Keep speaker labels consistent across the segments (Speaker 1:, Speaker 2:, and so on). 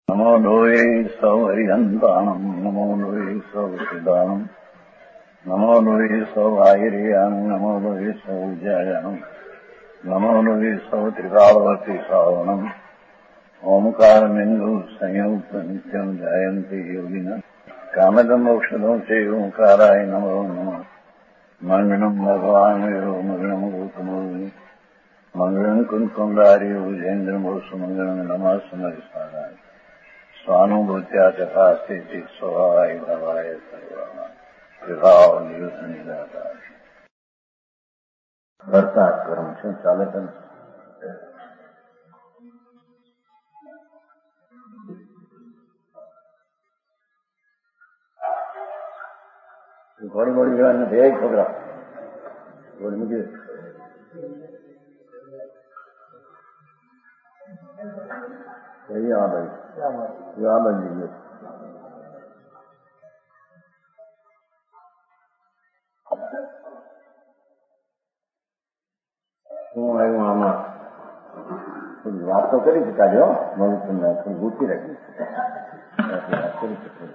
Speaker 1: નમો લોહે સૌ હરિહંતાણમ નમો લોહે સૌ સિદ્ધાણમ નમો લોહે સૌ આયર્યાણમ નમો લોહે સૌ જયાણમ નમો લોહે સૌ ત્રિકાળવતી શ્રાવણમ ઓમકારમિંદુ સંયુક્ત નિત્યમ જાયંતી યોગિના કામદમોક્ષદો છે ઓંકારાય નમો નમઃ મંગળમ ભગવાન મંગળમ ગૌતમોર્મિ મંગળમ કુંકુંડારી વિજેન્દ્રમોષ મંગળમ નમઃ સમરિસારાય સ્વાનુભૂત્યા ચકાસ્તે સ્વભાવાય ભવાય સર્વા વિભાવ નિદાતા કરતા કર્મ શું ચાલે છે ઘોડી મોડી જવા નથી એક છોકરા ઘોડી મૂકી આ બાજુ હું આવ્યું આમાં થોડી વાત તો કરી શકાજો મને તમને થોડી ગૂંચી રાખી વાત કરી શકો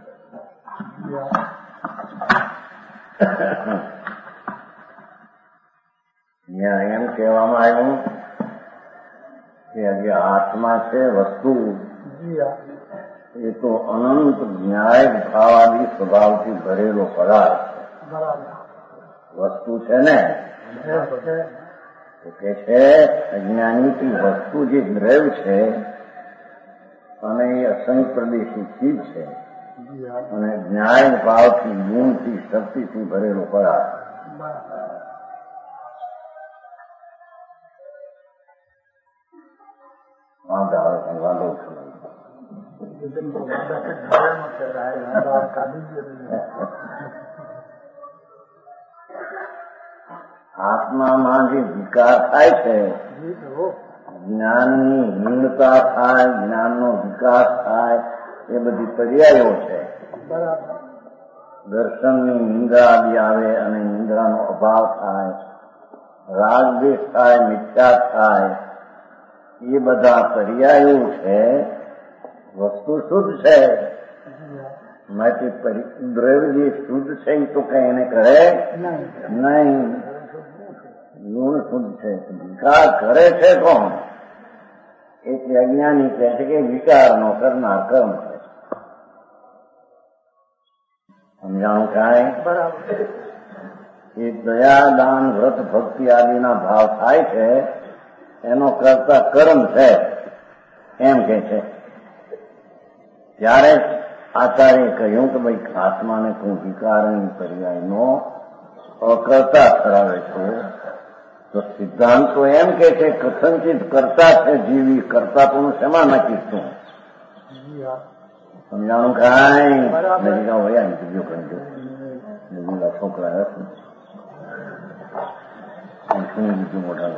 Speaker 1: ત્યાં એમ કહેવામાં આવ્યું કે જે આત્મા છે વસ્તુ એ તો અનંત ન્યાય ભાવાદી સ્વભાવથી ભરેલો પદાર્થ વસ્તુ છે ને તો કે છે અજ્ઞાનીથી વસ્તુ જે દ્રવ્ય છે અને એ અસંગ પ્રદેશી ચીજ છે અને ન્યાય ભાવથી ગુણથી શક્તિથી ભરેલો પદાર્થ વાંધો આત્મામાં જે વિકાર થાય છે જ્ઞાનની હીનતા થાય જ્ઞાનનો વિકાસ થાય એ બધી પર્યાયો છે દર્શનની નિંદ્રા આદિ આવે અને નિંદ્રાનો અભાવ થાય રાગ દ્વેષ થાય મિથ્યા થાય એ બધા પર્યાયો છે વસ્તુ શુદ્ધ છે માટે દ્રવ્ય જે શુદ્ધ છે એ તો કઈ એને કરે નહીં ગુણ શુદ્ધ છે વિકાર કરે છે કોણ એટલે અજ્ઞાની કહે છે કે વિકારનો કરનાર કર્મ છે સમજાણું કાંઈ બરાબર એ દયા દાન વ્રત ભક્તિ આદિના ભાવ થાય છે એનો કરતા કર્મ છે એમ કે છે ત્યારે આચાર્ય કહ્યું કે ભાઈ આત્માને તું વિકારની પર્યાયનો અકર્તા ઠરાવે છે તો સિદ્ધાંત તો એમ કે છે કથનચિત કરતા છે જીવી કરતા પણ શેમાં નાખીશ તું સમજાણું કાંઈ નજીકા વયા બીજો કહ્યું નજીકા છોકરા હશે શું બીજું મોટા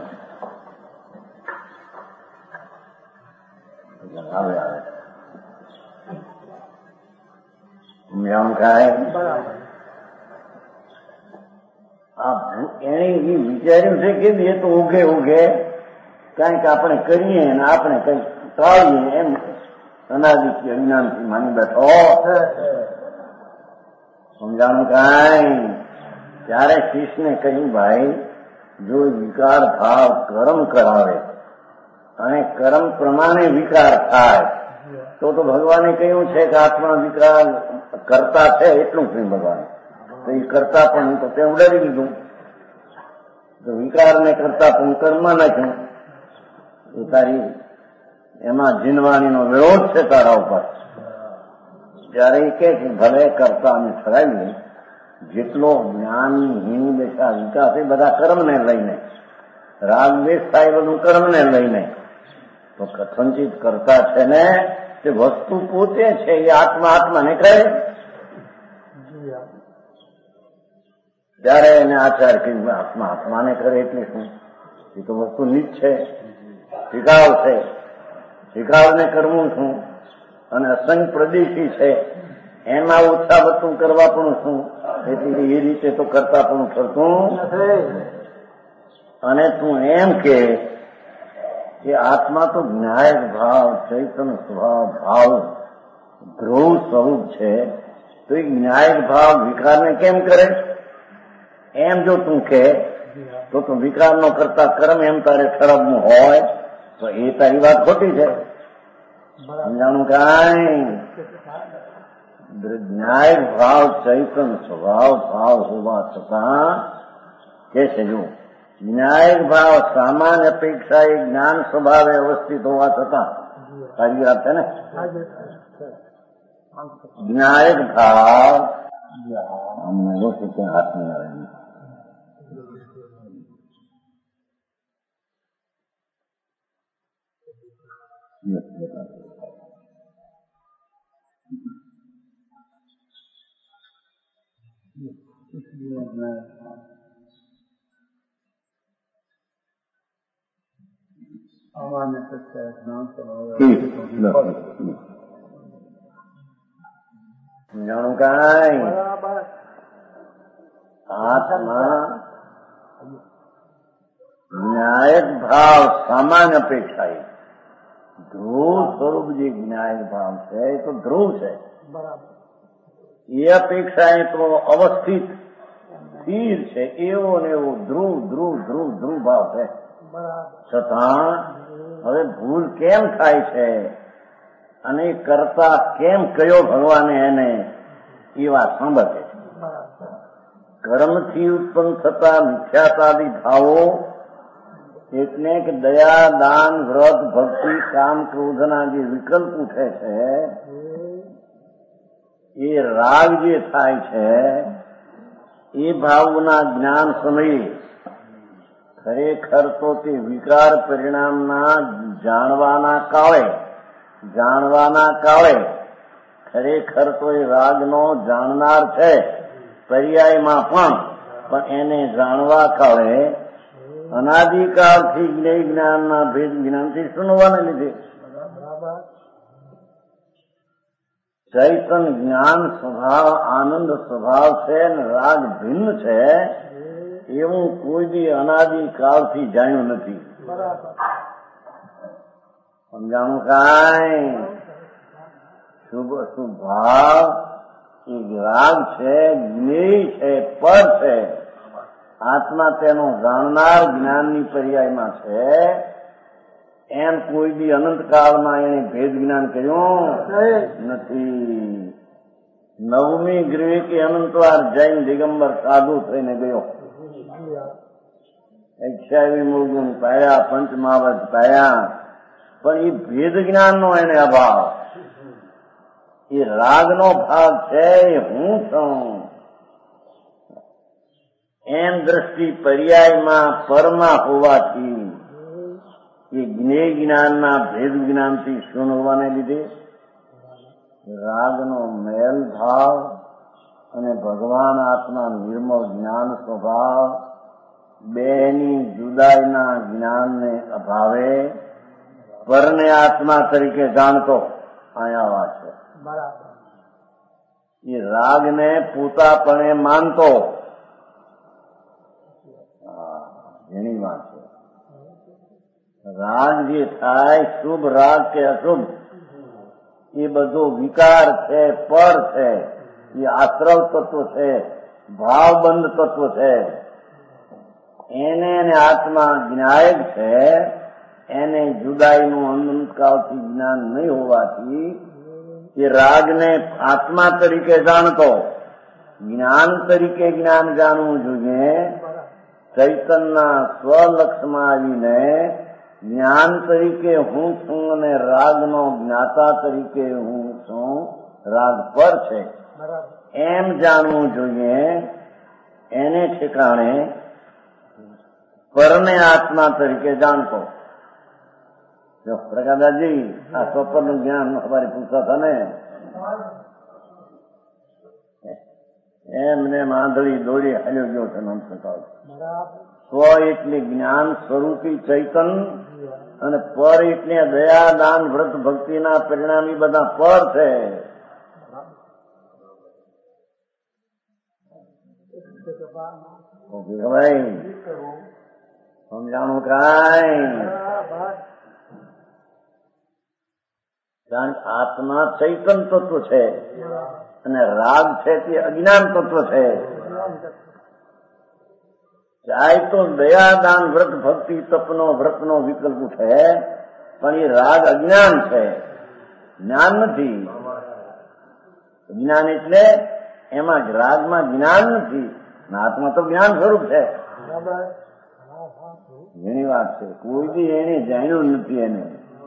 Speaker 1: આવે આવે સમજાણું કાંઈ એને એ વિચાર્યું છે કે એ તો ઉગે ઉગે કાંઈક આપણે કરીએ ને આપણે કઈક ટાળીએ એમ અનાદિથી અજ્ઞાનથી માની બેઠો સમજાણું કાંઈ ત્યારે શિષ્યને કહ્યું ભાઈ જો વિકાર ભાવ કર્મ કરાવે અને કર્મ પ્રમાણે વિકાર થાય તો ભગવાને કહ્યું છે કે આત્મા વિકાર કરતા છે એટલું જ નહીં ભગવાન તો એ કરતા પણ તો તે ઉડાડી દીધું તો વિકારને કરતા પણ કર્મમાં નાખ્યું તો તારી એમાં જીનવાણીનો વિરોધ છે તારા ઉપર જયારે એ કે ભલે કરતા અને ઠરાવી જેટલો જ્ઞાનની હીન દશા વિકાસ એ બધા કર્મને લઈને રાગ દ્વેષ થાય બધું કર્મને લઈને તો કથનચિત કરતા છે ને તે વસ્તુ પોતે છે એ આત્મા આત્માને કહે જયારે એને આચાર કહ્યું આત્મા આત્માને કરે એટલે શું એ તો વસ્તુ નીચ છે શિકાવ છે શિકાવને કરવું શું અને અસંગ પ્રદેશી છે એમાં ઓછા બધું કરવા પણ શું એટલે એ રીતે તો કરતા પણ કરતું અને તું એમ કે કે આત્મા તો જ્ઞાયક ભાવ, ચૈતન્ય સ્વભાવ, ભાવ ધ્રુવ સ્વરૂપ છે, તો એ જ્ઞાયક ભાવ વિકારને કેમ કરે? એમ જો તું કે તો વિકારનો કરતા કર્મ એમ તારે ઠરબનું હોય તો એ તારી વાત ખોટી છે. સમજાણું કાંઈ? જ્ઞાયક ભાવ, ચૈતન્ય સ્વભાવ, ભાવ હોવા છતાં કે છે જો જ્ઞાયક ભાવ સામાન્ય અપેક્ષા એ જ્ઞાન સ્વભાવે અવસ્થિત હોવા છતાં, સારી વાત છે ને? જ્ઞાયક ભાવ અમને લોકો ત્યાં હાથ નહીં આવે. જાણું કાંઈ? આત્મા જ્ઞાયક ભાવ સામાન્ય અપેક્ષા ધ્રુવ સ્વરૂપ જે જ્ઞાયક ભાવ છે એ તો ધ્રુવ છે. એ અપેક્ષા એ તો અવસ્થિત સ્થિર છે, એવો ને એવો ધ્રુવ ધ્રુવ ધ્રુવ ધ્રુવ ભાવ છે. છતાં હવે ભૂલ કેમ થાય છે અને કરતા કેમ કયો ભગવાને એને એ વાત સાંભળે છે. કર્મથી ઉત્પન્ન થતા મિથ્યાતાદી ભાવો એટલે કે દયા, દાન, વ્રત, ભક્તિ, કામ, ક્રોધના જે વિકલ્પ ઉઠે છે એ રાગ જે થાય છે એ ભાવના જ્ઞાન સમયે ખરેખર તો તે વિકાર પરિણામના જાણવાના કાળે ખરેખર તો એ રાગનો જાણનાર છે પર્યાયમાં પણ એને જાણવા કાળે અનાદિકાળથી જ્ઞાનના ભેદ જ્ઞાનથી સુનવાને લીધે ચૈતન્ય જ્ઞાન સ્વભાવ આનંદ સ્વભાવ છે ને રાગ ભિન્ન છે એવું કોઈ બી અનાદિકાળથી જાણ્યું નથી. સમજાણું કાંઈ? શુભ અશુભ ભાવ એ રાગ છે, જ્ઞેય છે, પર છે. આત્મા તેનો જાણનાર જ્ઞાનની પર્યાયમાં છે. એમ કોઈ બી અનંતકાળમાં એને ભેદ જ્ઞાન કર્યું નથી. 9મી ગૃહે કે અનંતવાર જૈન દિગંબર સાધુ થઈને ગયો. 28 મૂળગુણ પાયા, પંચમહાવત પાયા, પણ એ ભેદ જ્ઞાનનો એને અભાવ. એ રાગનો ભાગ છે હું છું એમ દ્રષ્ટિ પર્યાયમાં પરમાં હોવાથી એ જ્ઞેય જ્ઞાનના ભેદ જ્ઞાનથી શૂન્ય હોવાને લીધે રાગનો મેલ ભાવ અને ભગવાન આત્મા નિર્મળ જ્ઞાન સ્વભાવ બેની જુદાઈના જ્ઞાનને અભાવે પરને આત્મા તરીકે જાણતો અહીંયા વાત છે. એ રાગને પોતાપણે માનતો એની વાત છે. રાગ જે થાય શુભ રાગ કે અશુભ એ બધો વિકાર છે, પર છે, એ આશ્રવ તત્વ છે, ભાવબંધ તત્વ છે. એને આત્મા જ્ઞાયક છે, એને જુદાઈનું અનંતકાળથી જ્ઞાન નહીં હોવાથી એ રાગને આત્મા તરીકે જાણતો જ્ઞાન તરીકે જ્ઞાન જાણવું જોઈએ. ચૈતનના સ્વલક્ષમાં આવીને જ્ઞાન તરીકે હું છું અને રાગનો જ્ઞાતા તરીકે હું છું, રાગ પર છે એમ જાણવું જોઈએ. એને ઠેકાણે પરને આત્મા તરીકે જાણતો. જો પ્રકાશદાસજી આ સ્વપ્નનું જ્ઞાન અમારી પૂછતા હતા ને એમને માંધળી દોડી હાલ્યો ગયો છે નમસ્કાર. સ્વ એટલે જ્ઞાન સ્વરૂપી ચૈતન અને પર એટલે દયા, દાન, વ્રત, ભક્તિના પરિણામી બધા પર છે. ભાઈ સમજાણું કાંઈ? કારણ કે આત્મા ચૈતન તત્વ છે અને રાગ છે તે અજ્ઞાન તત્વ છે. ચાહે તો દયા દાન વ્રત ભક્તિ તપનો વ્રતનો વિકલ્પ છે, પણ એ રાગ અજ્ઞાન છે, જ્ઞાન નથી. જ્ઞાન એટલે એમાં રાગમાં જ્ઞાન નથી, આત્મા તો જ્ઞાન સ્વરૂપ છે. એની વાત છે, કોઈ બી એને જાણ્યું નથી. એને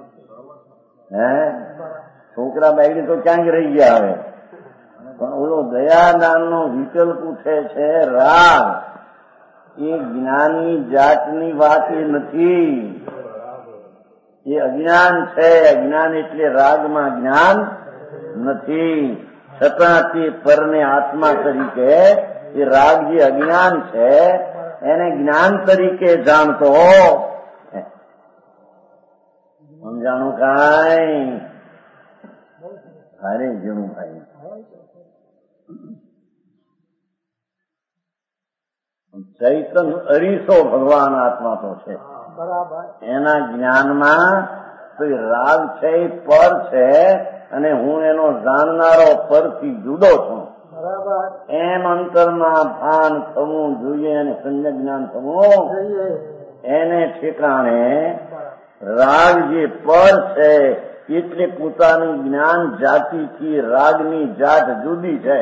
Speaker 1: છોકરા બાયડી તો ક્યાંક રહી ગયા હવે, પણ ઓલો દયાદાન નો વિકલ્પ ઉઠે છે રાગ, એ જ્ઞાનની જાતની વાત એ નથી, એ અજ્ઞાન છે. અજ્ઞાન એટલે રાગમાં જ્ઞાન નથી, છતાં તે પરને આત્મા તરીકે એ રાગ જે અજ્ઞાન છે એને જ્ઞાન તરીકે જાણતો. સમજાણું કાંઈ? અરે જણું ભાઈ, ચૈતન અરીસો ભગવાન આત્મા તો છે. એના જ્ઞાનમાં તો રાગ છે એ પર છે, અને હું એનો જાણનારો પરથી જુદો છું. એમ અંતરમાં ભાન થવું જોઈએ અને સંજ્ઞ જ્ઞાન થવું એને ઠેકાણે રાગ જે પર છે એટલે પોતાની જ્ઞાન જાતિથી રાગની જાત જુદી છે.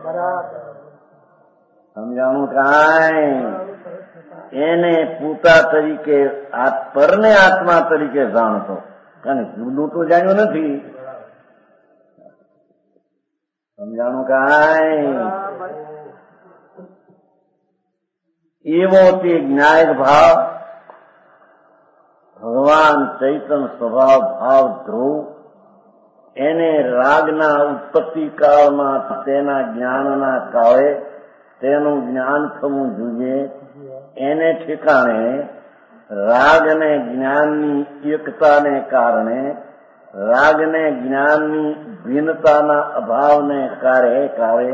Speaker 1: સમજાણું કાંઈ? એને પોતા તરીકે પરને આત્મા તરીકે જાણતો, કારણ જુદું તો જાણ્યું નથી. સમજાણું કાંઈ? એવો તે જ્ઞાયક ભાવ ભગવાન ચૈતન સ્વભાવ ભાવ ધ્રુવ, એને રાગના ઉત્પત્તિ કાળમાં તેના જ્ઞાનના કાળે તેનું જ્ઞાન થવું જોઈએ. એને ઠેકાણે રાગ અને જ્ઞાનની એકતાને કારણે, રાગને જ્ઞાનની ભિન્નતાના અભાવને કારણે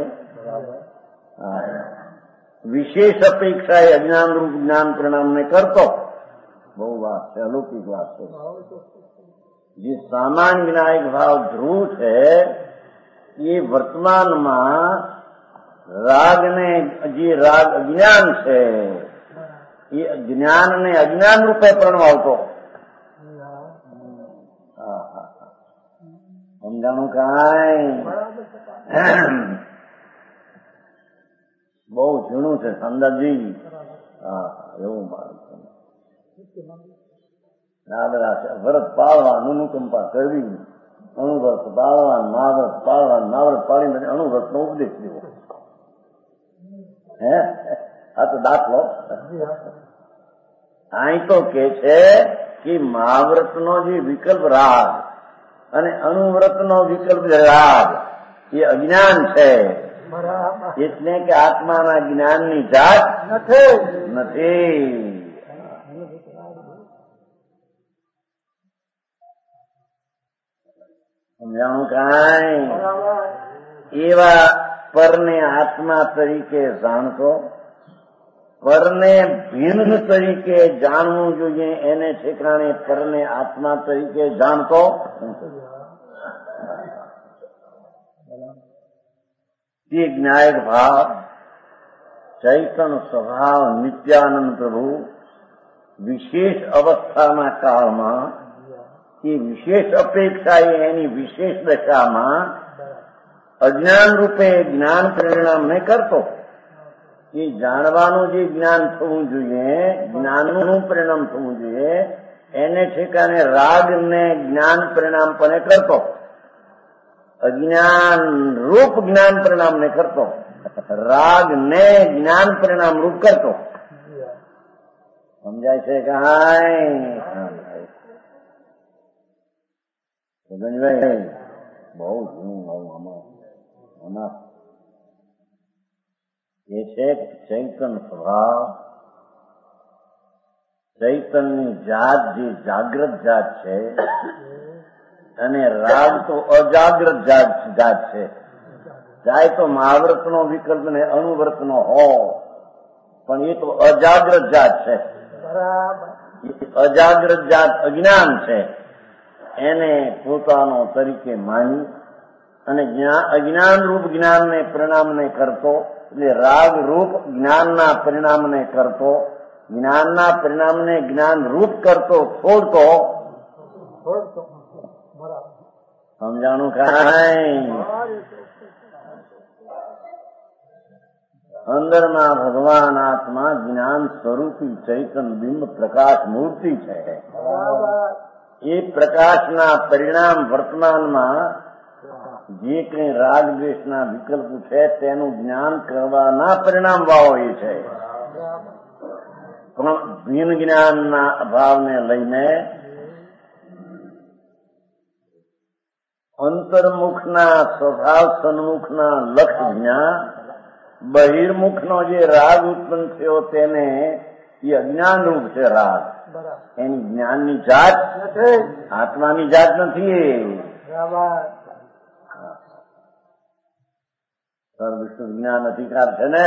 Speaker 1: વિશેષ અપેક્ષા એ અજ્ઞાન રૂપ જ્ઞાન પરિણામને કરતો. બહુ વાત છે, અલૌકિક વાત છે. જે સામાન્ય જ્ઞાયક ભાવ ધ્રુવ છે એ વર્તમાનમાં રાગને, જે રાગ અજ્ઞાન છે એ જ્ઞાનને અજ્ઞાન રૂપે પ્રણવાવતો. સમજાણું કાંઈ? બહુ ઝીણું છે સંદાજી. એવું મારું વ્રત પાળવા, અનુકંપા કરવી, અણુવ્રત પાળવા, નાવ્રત પાળવા, નાવ્રત પાડીને અણુવ્રત નો ઉપદેશ દેવો. આ તો દાખલો. અહીં તો કે છે કે મહાવ્રત નો જે વિકલ્પ રાગ અને અણુવ્રત નો વિકલ્પ રાગ એ અજ્ઞાન છે. એટલે કે આત્માના જ્ઞાનની જાત નથી. સમજાણું કાંઈ? એવા પરને આત્મા તરીકે જાણતો, પરને ભિન્ન તરીકે જાણવું જોઈએ. એને ઠેકાણે પરને આત્મા તરીકે જાણતો. તે જ્ઞાયક ભાવ ચૈતન સ્વભાવ નિત્યાનંદ પ્રભુ વિશેષ અવસ્થાના કાળમાં એ વિશેષ અપેક્ષા એની વિશેષ દશામાં અજ્ઞાન રૂપે જ્ઞાન પરિણામ નહીં કરતો. એ જાણવાનું જે જ્ઞાન થવું જોઈએ, જ્ઞાનનું પરિણામ થવું જોઈએ, એને ઠેકાણે રાગને જ્ઞાન પરિણામ પણ કરતો. અજ્ઞાન રૂપ જ્ઞાન પરિણામ ને કરતો, રાગ ને જ્ઞાન પરિણામ રૂપ કરતો. સમજાય છે કાંઈ? ગંજભાઈ બહુ આમાં એ છે ચૈતન સ્વભાવ, ચૈતનની જાત જે જાગ્રત જાત છે, અને રાગ તો અજાગ્રત જાત છે. ચાહે તો મહાવ્રતનો વિકલ્પ ને અણુવ્રતનો હો, પણ એ તો અજાગ્રત જાત છે. અજાગ્રત જાત અજ્ઞાન છે. એને પોતાનો તરીકે માની અને અજ્ઞાન રૂપ જ્ઞાનને પરિણામને કરતો, એટલે રાગ રૂપ જ્ઞાનના પરિણામને કરતો, જ્ઞાનના પરિણામને જ્ઞાન રૂપ કરતો, છોડતો. સમજાણું કાંઈ? અંદરના ભગવાન આત્મા જ્ઞાન સ્વરૂપી ચૈતન બિંબ પ્રકાશ મૂર્તિ છે. એ પ્રકાશના પરિણામ વર્તમાનમાં જે કંઈ રાગ દ્વેષના વિકલ્પ છે તેનું જ્ઞાન કરવાના પરિણામ ભાવો એ છે. પણ ભીન જ્ઞાનના અભાવને લઈને અંતર્મુખના સ્વભાવ સન્મુખના લક્ષ જ્ઞાન, બહિર્મુખનો જે રાગ ઉત્પન્ન થયો તેને એ અજ્ઞાન રૂપ છે રાગ. એની જ્ઞાનની જાત આત્માની જાત નથી. સર્વવિશુદ્ધ જ્ઞાન અધિકાર છે ને.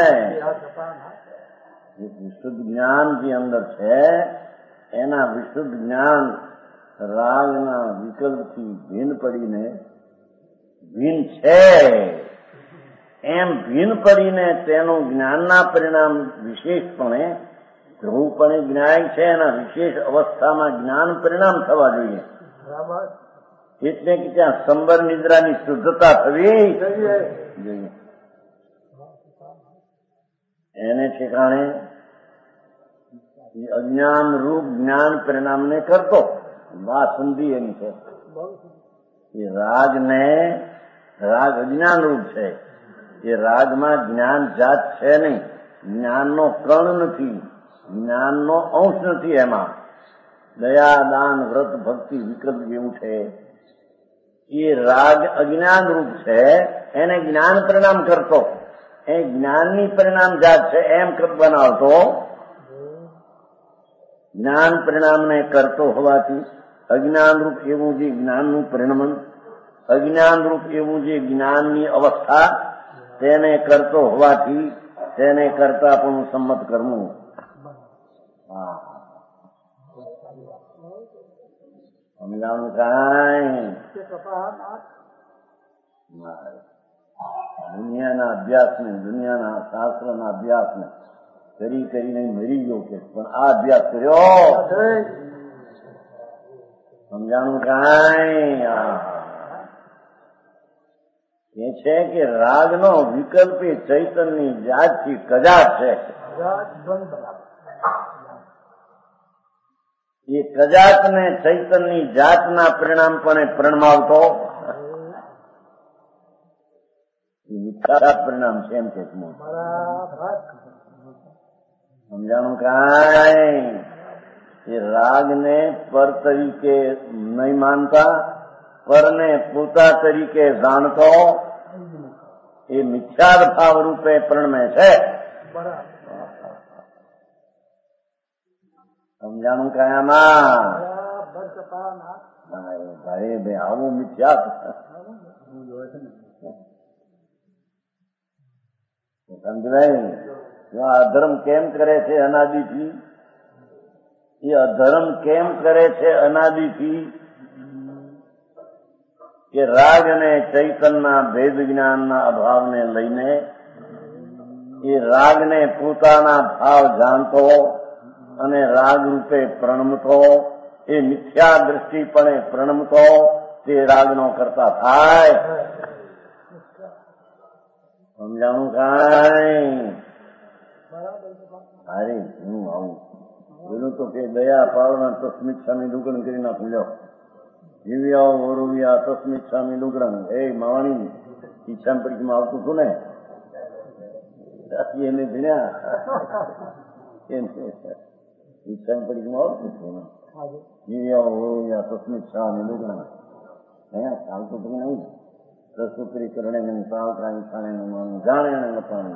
Speaker 1: વિશુદ્ધ જ્ઞાન જે અંદર છે એના વિશુદ્ધ જ્ઞાન રાગના વિકલ્પથી ભીન પડીને ભીન છે એમ ભીન પડીને તેનું જ્ઞાનના પરિણામ વિશેષપણે ધ્રુવપણે જ્ઞાન છે એના વિશેષ અવસ્થામાં જ્ઞાન પરિણામ થવા જોઈએ. એટલે કે ત્યાં સંબર નિદ્રાની શુદ્ધતા થવી જોઈએ. એને ઠેકાણે અજ્ઞાન રૂપ જ્ઞાન પરિણામને કરતો વાત સંધિ એની છે. એ રાગ અજ્ઞાન રૂપ છે. એ રાગમાં જ્ઞાન જાત છે નહીં, જ્ઞાનનો કણ નથી, જ્ઞાનનો અંશ નથી. એમાં દયા દાન વ્રત ભક્તિ વિકલ્પ જેવું છે. એ રાગ અજ્ઞાન રૂપ છે, એને જ્ઞાન પરિણામ કરતો, એ જ્ઞાનની પરિણામ જાત છે એમ બનાવતો. જ્ઞાન પરિણામને કરતો હોવાથી અજ્ઞાન રૂપ એવું જે જ્ઞાનનું પરિણમન, અજ્ઞાન રૂપ એવું જે જ્ઞાનની અવસ્થા તેને કરતો હોવાથી તેને કરતા પણ સંમત કરવું. સમજાણું કાંઈ? દુનિયાના અભ્યાસને, દુનિયાના શાસ્ત્રના અભ્યાસને કરીને મરી ગયો કે પણ આ અભ્યાસ કર્યો. સમજાણું કાંઈ? એ છે કે રાગનો વિકલ્પ એ ચૈતનની જાતથી કજાત છે. એ કજાતને ચૈતનની જાતના પરિણામપણે પ્રણમાવતો મિથ્યા પરિણામ છે એમ કે સમજાણું કાંઈ? એ રાગને પર તરીકે નહીં માનતા, પરને પોતા તરીકે જાણતો એ મિથ્યા ભાવ રૂપે પ્રણમે છે. સમજાણું કાયામાં? ભાઈ આવું મિથ્યા સમજાય. અધર્મ કેમ કરે છે અનાદિથી? એ અધર્મ કેમ કરે છે અનાદિથી? કે રાગ અને ચૈતનના ભેદ જ્ઞાનના અભાવને લઈને એ રાગને પોતાના ભાવ જાણતો અને રાગ રૂપે પ્રણમતો, એ મિથ્યા દ્રષ્ટિપણે પ્રણમતો તે રાગનો કરતા થાય. સમજાણું કાંઈ? અરે હું આવું પેલું તો કે દયા પાવના તસ્મિત સ્વામી લુગણ કરી નાખું. લો જીવ્યા ઓરવ્યા તસ્મિત સ્વામી લુગણ. એ માવાણી ઈચ્છા પરીક્ષામાં આવતું હતું ને એને ભણ્યા ઈચ્છા પરીક્ષામાં આવતું હતું. જીવ્યા ઓરવ્યા તસ્મિત સ્વામી લુગણ ચાલતું હતું નહીં. રસોત્તરી કરણે સાવત્રાણી ખાણે જાણે લપાણી.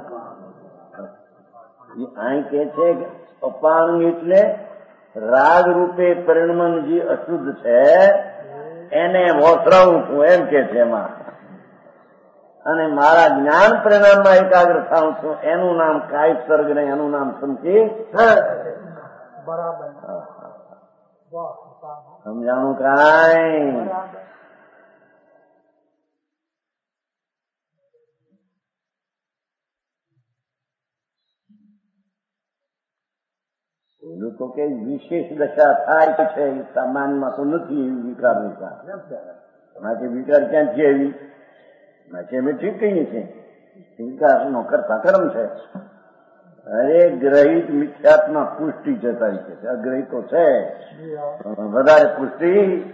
Speaker 1: અહીં કે છે કે અપાંગ એટલે રાગ રૂપે પરિણમન જે અશુદ્ધ છે એને વોસરાવું છું એમ કે છે એમાં. અને મારા જ્ઞાન પરિણામમાં એકાગ્ર થાઉં છું એનું નામ કાય સર્ગ ને એનું નામ સંકેત. બરાબર. સમજાણું કાંઈ? પેલું તો કે વિશેષ દશા થાય છે એ સામાન્યમાં તો નથી એવી વિકાર માટે વિકાર ક્યાંથી આવી? માટે અમે ઠીક કહીએ છીએ વિકારનો કરતા કર્મ છે. અરે ગ્રહિત મિથ્યાત્મા પુષ્ટિ જતાઈ છે, અગ્રહિત તો છે વધારે પુષ્ટિ.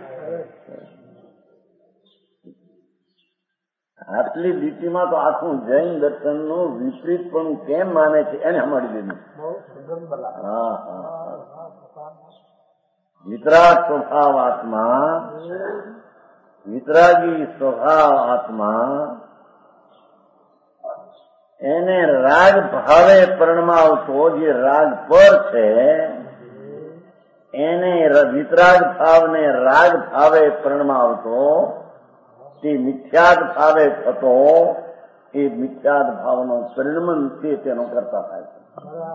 Speaker 1: આટલી લીટીમાં તો આખું જૈન દર્શનનું વિપરીત પણ કેમ માને છે એને મળી દીધું. હા વિતરાગ સ્વભાવ આત્મા, વિતરાગી સ્વભાવ આત્મા એને રાગ ભાવે પરણમાવતો જે રાગ પર છે એને વિતરાગ ભાવને રાગ ભાવે પરણમાવતો તે મિથ્યાદ ભાવે થતો એ મિથ્યાદ ભાવનો પરિણમન છે તેનો કરતા થાય છે.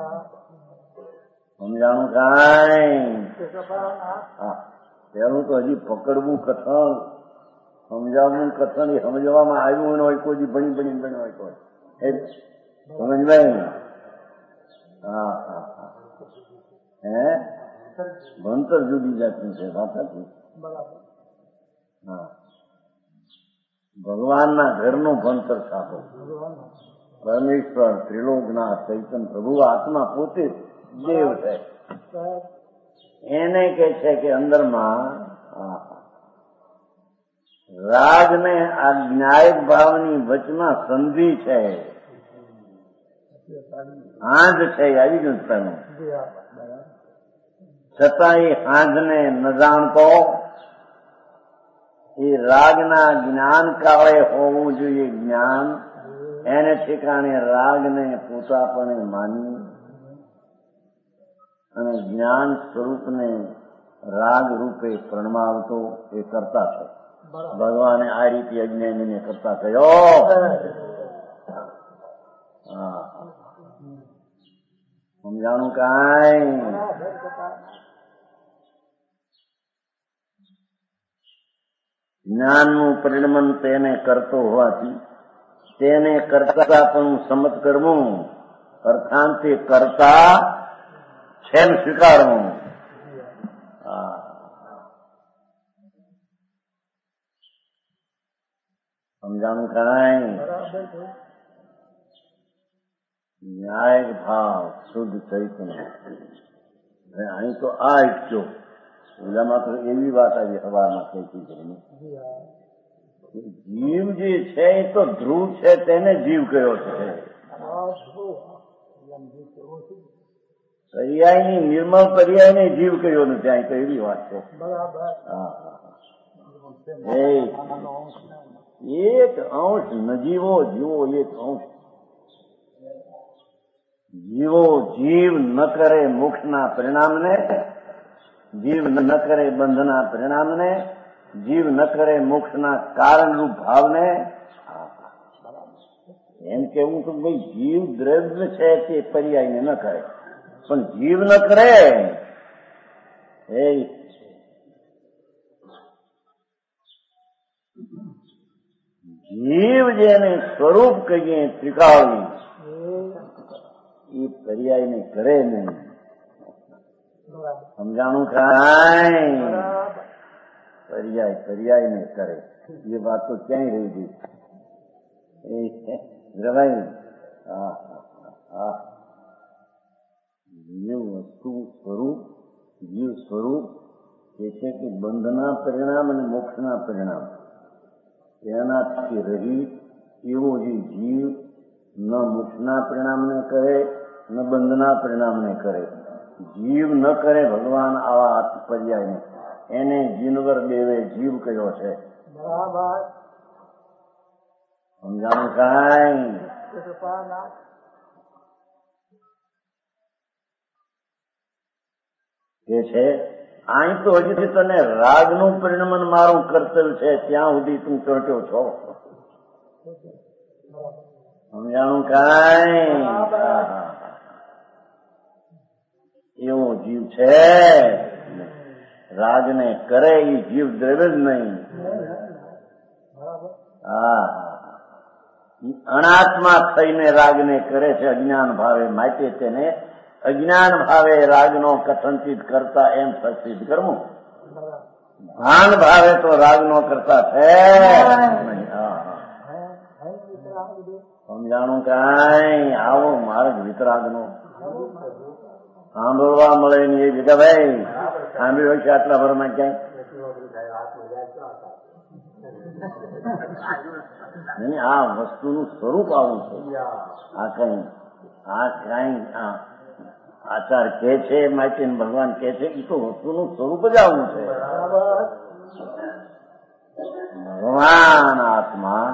Speaker 1: સમજાણું કાંઈ? હા પેલું તો હજી પકડવું કથન, સમજાવવું કથન એ સમજવામાં આવ્યું હોય કોઈ ભણી ભણ્યું હોય કોઈ સમજવાય. હા હા હા હે ભણતર જુદી જાતનું છે વાત હતી. હા ભગવાનના ઘરનું ભણતર સાંભળો. પરમેશ્વર ત્રિલોકનાથ ચૈતન્ય પ્રભુ આત્મા પોતે દેવ છે એને કે છે કે અંદરમાં રાગ ને આ ન્યાયિક ભાવની વચમાં સંધિ છે, હાંજ છે આવી ગયું તમે છતાં એ હાંજને ન જાણતો એ રાગના જ્ઞાન કાળે હોવું જોઈએ જ્ઞાન એને ઠેકાણે રાગને પોતાપણે માની અને જ્ઞાન સ્વરૂપને રાગ રૂપે પ્રણમાવતો એ કરતા છે. ભગવાને આ રીતે અજ્ઞાનીને કરતા થયો. સમજાણું કાંઈ? જ્ઞાનનું પરિણમન તેને કરતો હોવાથી તેને કરતા પણ સંમત કરવું અર્થાંતે કરતા છે સ્વીકારવું. સમજાણું કાંઈ? ન્યાય ભાવ શુદ્ધ ચૈતન્ય અહીં તો આ ઈચ્છો ઓલામાં તો એવી વાત આવી હવામાં કહેતી જીવ જે છે એ તો ધ્રુવ છે તેને જીવ કયો છે. પર્યાયની નિર્મળ પર્યાયને જીવ કયો નથી અહીં તો એવી વાત છે. એક અંશ નજીવો જીવો એક અંશ જીવો જીવ ન કરે મોક્ષના પરિણામને, જીવ ન કરે બંધના પરિણામને, જીવ ન કરે મોક્ષના કારણરૂપ ભાવને. એમ કેવું તો ભાઈ જીવ દ્રવ્ય છે તે પર્યાયને ન કરે પણ જીવ ન કરે એ જીવ જેને સ્વરૂપ કહીએ ત્રિકાળી એ પર્યાયને કરે નહીં. સમજાણું કાંઈ? પર્યાયને કરે એ વાત તો ક્યાંય રહી ગઈ રવાય. જીવ વસ્તુ સ્વરૂપ જીવ સ્વરૂપ એ છે કે બંધના પરિણામ અને મોક્ષના પરિણામ તેનાથી રહિત એવો જે જીવ ન મોક્ષના પરિણામને કરે ન બંધના પરિણામને કરે. જીવ ન કરે ભગવાન આવા પર્યાયને એને જીનવર દેવે જીવ કયો છે. સમજાણું કાંઈ? કે છે અહીં તો હજી તને રાગનું પરિણમન મારું કર્તવ્ય છે ત્યાં સુધી તું ચોટ્યો છો. સમજાણું કાંઈ? એવો જીવ છે રાગને કરે એ જીવ દ્રવ્ય જ નહીં. હા, અનાત્મા થઈને રાગને કરે છે અજ્ઞાન ભાવે, માટે તેને અજ્ઞાન ભાવે રાગનો કથનચિત કરતા એમ સચિત કરવું. ભાન ભાવે તો રાગનો કરતા છે નહીં. સમજાણું કાંઈ આવો માર્ગ વિતરાગનો સાંભળવા મળે ને એ ભેગા ભાઈ સાંભળ્યું છે આટલા ભરમાં ક્યાંય આ વસ્તુનું સ્વરૂપ આવું છે. આ કઈ આચાર કે છે માટે ભગવાન કે છે એ તો વસ્તુનું સ્વરૂપ જ આવું છે. ભગવાન આત્મા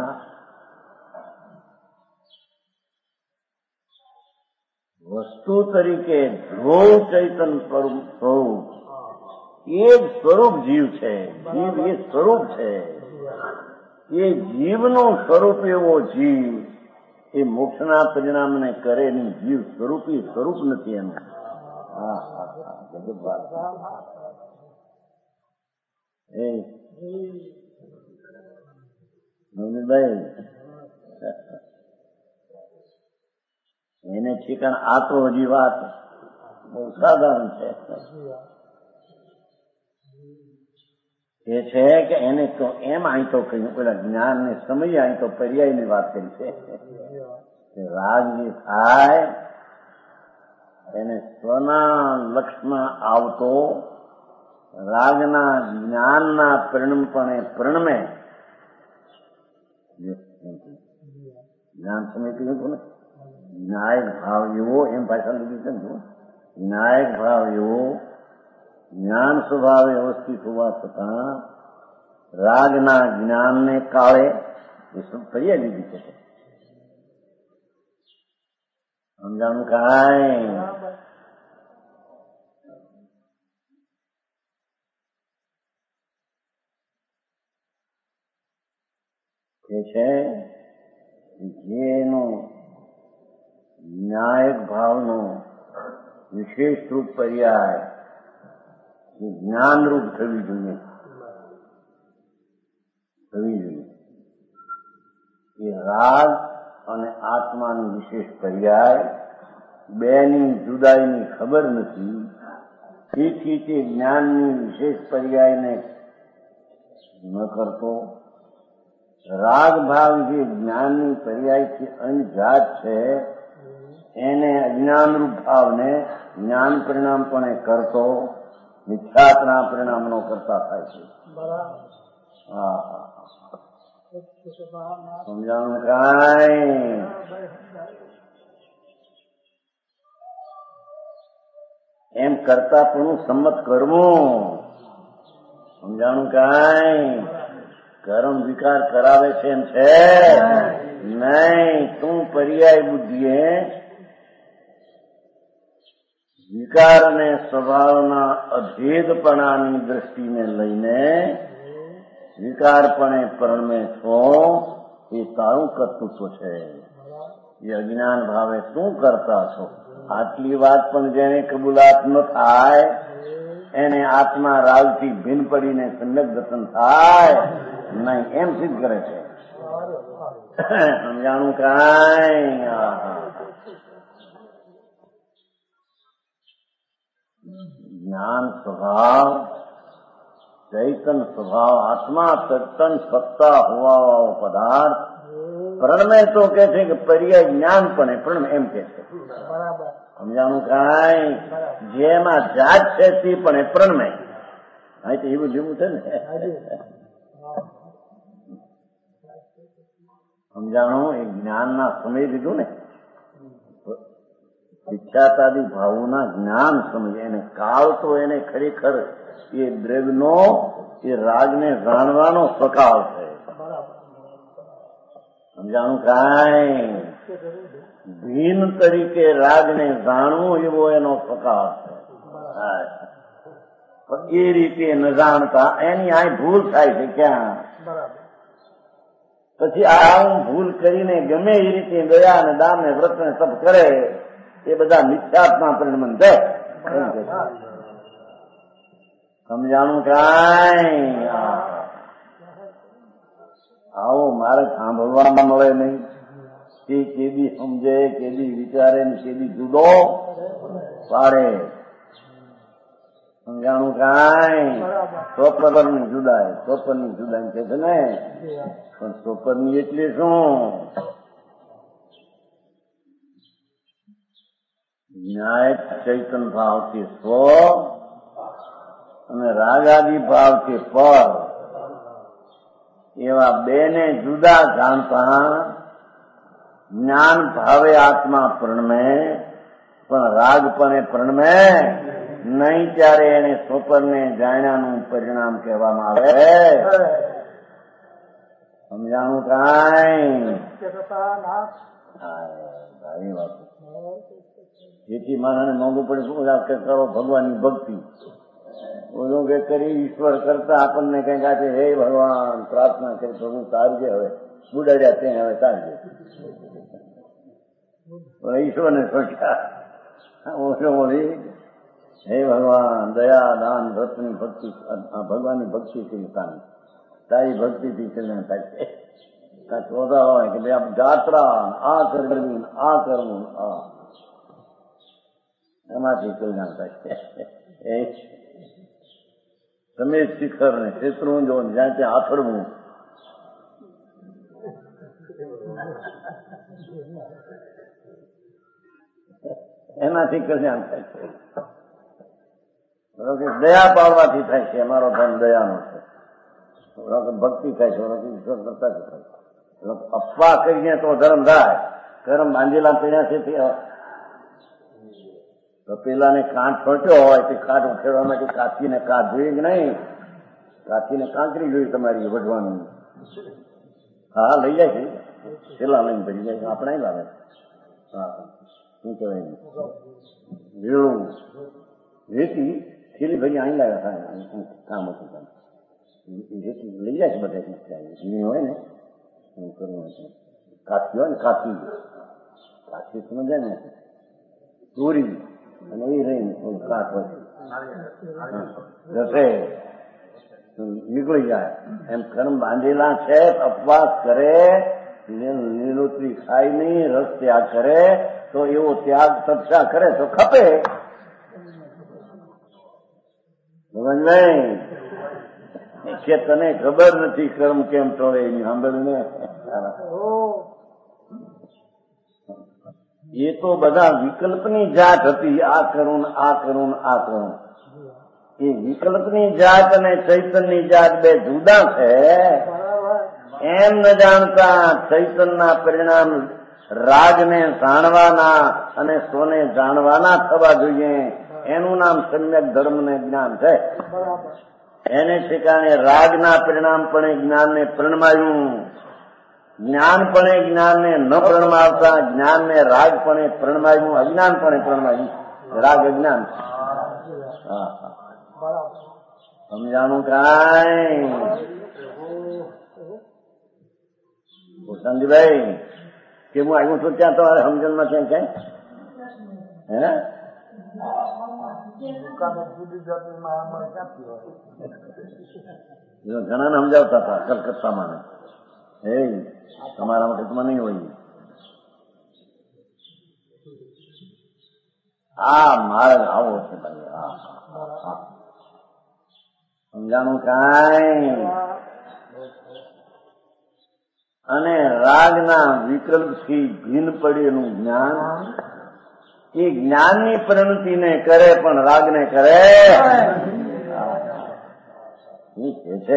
Speaker 1: વસ્તુ તરીકે ધ્રુવ ચૈતન સ્વરૂપ એ જ સ્વરૂપ જીવ છે. જીવ એ સ્વરૂપ છે. એ જીવનું સ્વરૂપ એવો જીવ એ મોક્ષના પરિણામને કરે નહીં. જીવ સ્વરૂપી સ્વરૂપ નથી એનું. હા હા હા ગજબ વાત. નવીનભાઈ એને ઠીકાણ આ તો હજી વાત બહુ સાધારણ છે. એ છે કે એને તો એમ અહીં તો કહ્યું પેલા જ્ઞાન ને સમય અહીં તો પર્યાય ની વાત કરી છે કે રાગ જે થાય એને સ્વના લક્ષમાં આવતો રાગના જ્ઞાનના પરિણમપણે પરિણમે. જ્ઞાન સમય કહ્યું હતું ને વિનાયક ભાવ એવો એમ ભાષા લીધી છે ને. વિનાયક ભાવ એવો જ્ઞાન સ્વભાવે અવસ્થિત હોવા છતાં રાગના જ્ઞાનને કાળે એ શું કરીએ લીધી છે. સમજાણું કાંઈ કે છે જેનો ન્યાયક ભાવનો વિશેષ રૂપ પર્યાય જ્ઞાનરૂપ થવી જોઈએ. એ રાગ અને આત્માની વિશેષ પર્યાય બેની જુદાઈની ખબર નથી. તેથી તે જ્ઞાનની વિશેષ પર્યાયને ન કરતો. રાગ ભાવ જે જ્ઞાનની પર્યાયથી અંજાત છે એને અજ્ઞાનરૂપ ભાવને જ્ઞાન પરિણામપણે કરતો મિથ્યાત્મના પરિણામનો કરતા થાય છે. હા સમજાણું કાંઈ એમ કરતા પણ સંમત કરવું. સમજાણું કાંઈ કર્મ વિકાર કરાવે છે એમ છે નહીં. તું પર્યાય બુદ્ધિએ વિકાર અને સ્વભાવના અભેદપણાની દ્રષ્ટિને લઈને વિકારપણે પરણમે છો એ તારું કર્તૃત્વ છે. એ અજ્ઞાન ભાવે શું કરતા છો. આટલી વાત પણ જેને કબૂલાત ન થાય એને આત્મા રાગથી ભિન્ન પડીને સમ્યક દર્શન થાય નહીં એમ સિદ્ધ કરે છે. સમજાણું કાંઈ જ્ઞાન સ્વભાવ ચૈતન સ્વભાવ આત્મા તત્તન સત્તા હોવાવાળો પદાર્થ પ્રણમે તો કે છે કે પર્યાય જ્ઞાન પણ પ્રણમ એમ કે છે. સમજાણું કાંઈ જેમાં જાત છે તે પણ પ્રણમે. અહીં તો એવું જેવું છે ને. સમજાણું એ જ્ઞાનના સમય લીધું ને વિખ્યાતાદી ભાવોના જ્ઞાન સમય એને કાળ તો એને ખરેખર એ દ્રવ્યનો એ રાગને જાણવાનો સ્વકાળ છે. સમજાણું કાંઈ ભીન તરીકે રાગને જાણવું એવો એનો સ્વકાળ છે. એ રીતે ન જાણતા એની આ ભૂલ થાય છે. ક્યાં પછી આવું ભૂલ કરીને ગમે એ રીતે દયા અને દાન ને વ્રત ને તપ કરે એ બધા મિથ્યાત્મા પરિણમન છે. સમજાણું કાંઈ? આવો મારે સાંભળવામાં મળે નહીં. તે કેદી સમજે, કેદી વિચારે ને કેદી જુદો પાડે. સમજાણું કાંઈ? સોપરની જુદાય, સોપરની જુદાય કે છે ને, પણ સોપરની એટલે શું? ન્યાય ચૈતન ભાવથી સ્વ અને રાગાદી ભાવથી પર, એવા બેને જુદા જાણતા જ્ઞાન ભાવે આત્મા પ્રણમે, પણ રાગપણે પ્રણમે નહીં. ત્યારે એને સ્વપરને જાણ્યાનું પરિણામ કહેવામાં આવે. સમજાણું કાંઈ? સારી વાત. જેથી મારાને મોંઘું પડે શું કરો ભગવાનની ભક્તિ. ઓલું કે કરી ઈશ્વર કરતા આપણને કંઈક આ છે, હે ભગવાન પ્રાર્થના કરી પ્રભુ તારજે, હવે બુડાડ્યા તે હવે તારજે. ઈશ્વરને સોચ્યા ઓછો બોલી, હે ભગવાન દયા દાન વ્રતની ભક્તિ, ભગવાનની ભક્તિ કરી તારી ભક્તિથી કલ્યાણ થાય છે. શોધા હોય કે ભાઈ જાત્રા આ કરવી, આ કરવું, આ એમાંથી કલ્યાણ થાય છે. તમે શિખર ને શેત્રું જો જ્યાં ત્યાં આથડવું, એનાથી કલ્યાણ થાય છે. દયા પાડવાથી થાય છે. અમારો ધર્મ દયાનો છે. ભક્તિ થાય છે, ઈશ્વર કરતા જ થાય. અપવા કરીને તો ધર્મ થાય. ધર્મ બાંધેલા પીણ્યા છે તો પેલાને કાંઠ ફોટ્યો હોય તે કાંઠ ઉખેડવા માટે કાચીને કાચ જોઈએ કે નહીં? કાચીને કાંકરી જોઈએ તમારી વઢવાની. હા લઈ જાય છે, પેલા લઈને ભરી જાય છે. આપણે લાવે. હા શું કહેવાય વેળું રેતી થેલી ભરી અહીં લાવ્યા કામ હતું. કામ રેતી લઈ જાય છે બધા ઝીણી હોય ને કરવું છે. કાચી હોય ને કાચી કાચી સમજાય ને દોરી અને એ રહીને કાચ હોય જશે નીકળી જાય. એમ કર્મ બાંધેલા છે. અપવાસ કરે, લીલોતરી ખાય નહીં, રસ ત્યાગ કરે તો એવો ત્યાગ તપસ્યા કરે તો ખપે. સમજ નહીં કે તને ખબર નથી કર્મ કેમ ટળે એની સાંભળીને. એ તો બધા વિકલ્પની જાત હતી. આ કરું, આ કરું, આ કરું. એ વિકલ્પની જાત અને ચૈતનની જાત બે જુદા છે. એમ ન જાણતા ચૈતનના પરિણામ રાગને જાણવાના અને સ્વને જાણવાના થવા જોઈએ. એનું નામ સમ્યક ધર્મ ને જ્ઞાન છે. એને ઠેકાણે રાગના પરિણામપણે જ્ઞાનને પ્રણમાયું, જ્ઞાનપણે જ્ઞાનને ન પ્રણમાવતા જ્ઞાનને રાગપણે પ્રણમાયું, અજ્ઞાનપણે પ્રણમાયું. રાગ અજ્ઞાન. હા સમજાણું કાંઈ? સંજયભાઈ કે હું આવ્યું છું ત્યાં તમારે સમજણમાં છે કઈ? હે ઘણાને સમજાવતા હતા કલકત્તામાં. હે તમારા વખતમાં નહીં હોય. આ માર્ગ આવો છે ભાઈ. હા સમજાણું કાંઈ? અને રાગના વિકલ્પથી ભીન પડેલું જ્ઞાન એ જ્ઞાનની પ્રવૃત્તિને કરે પણ રાગને કરે. છે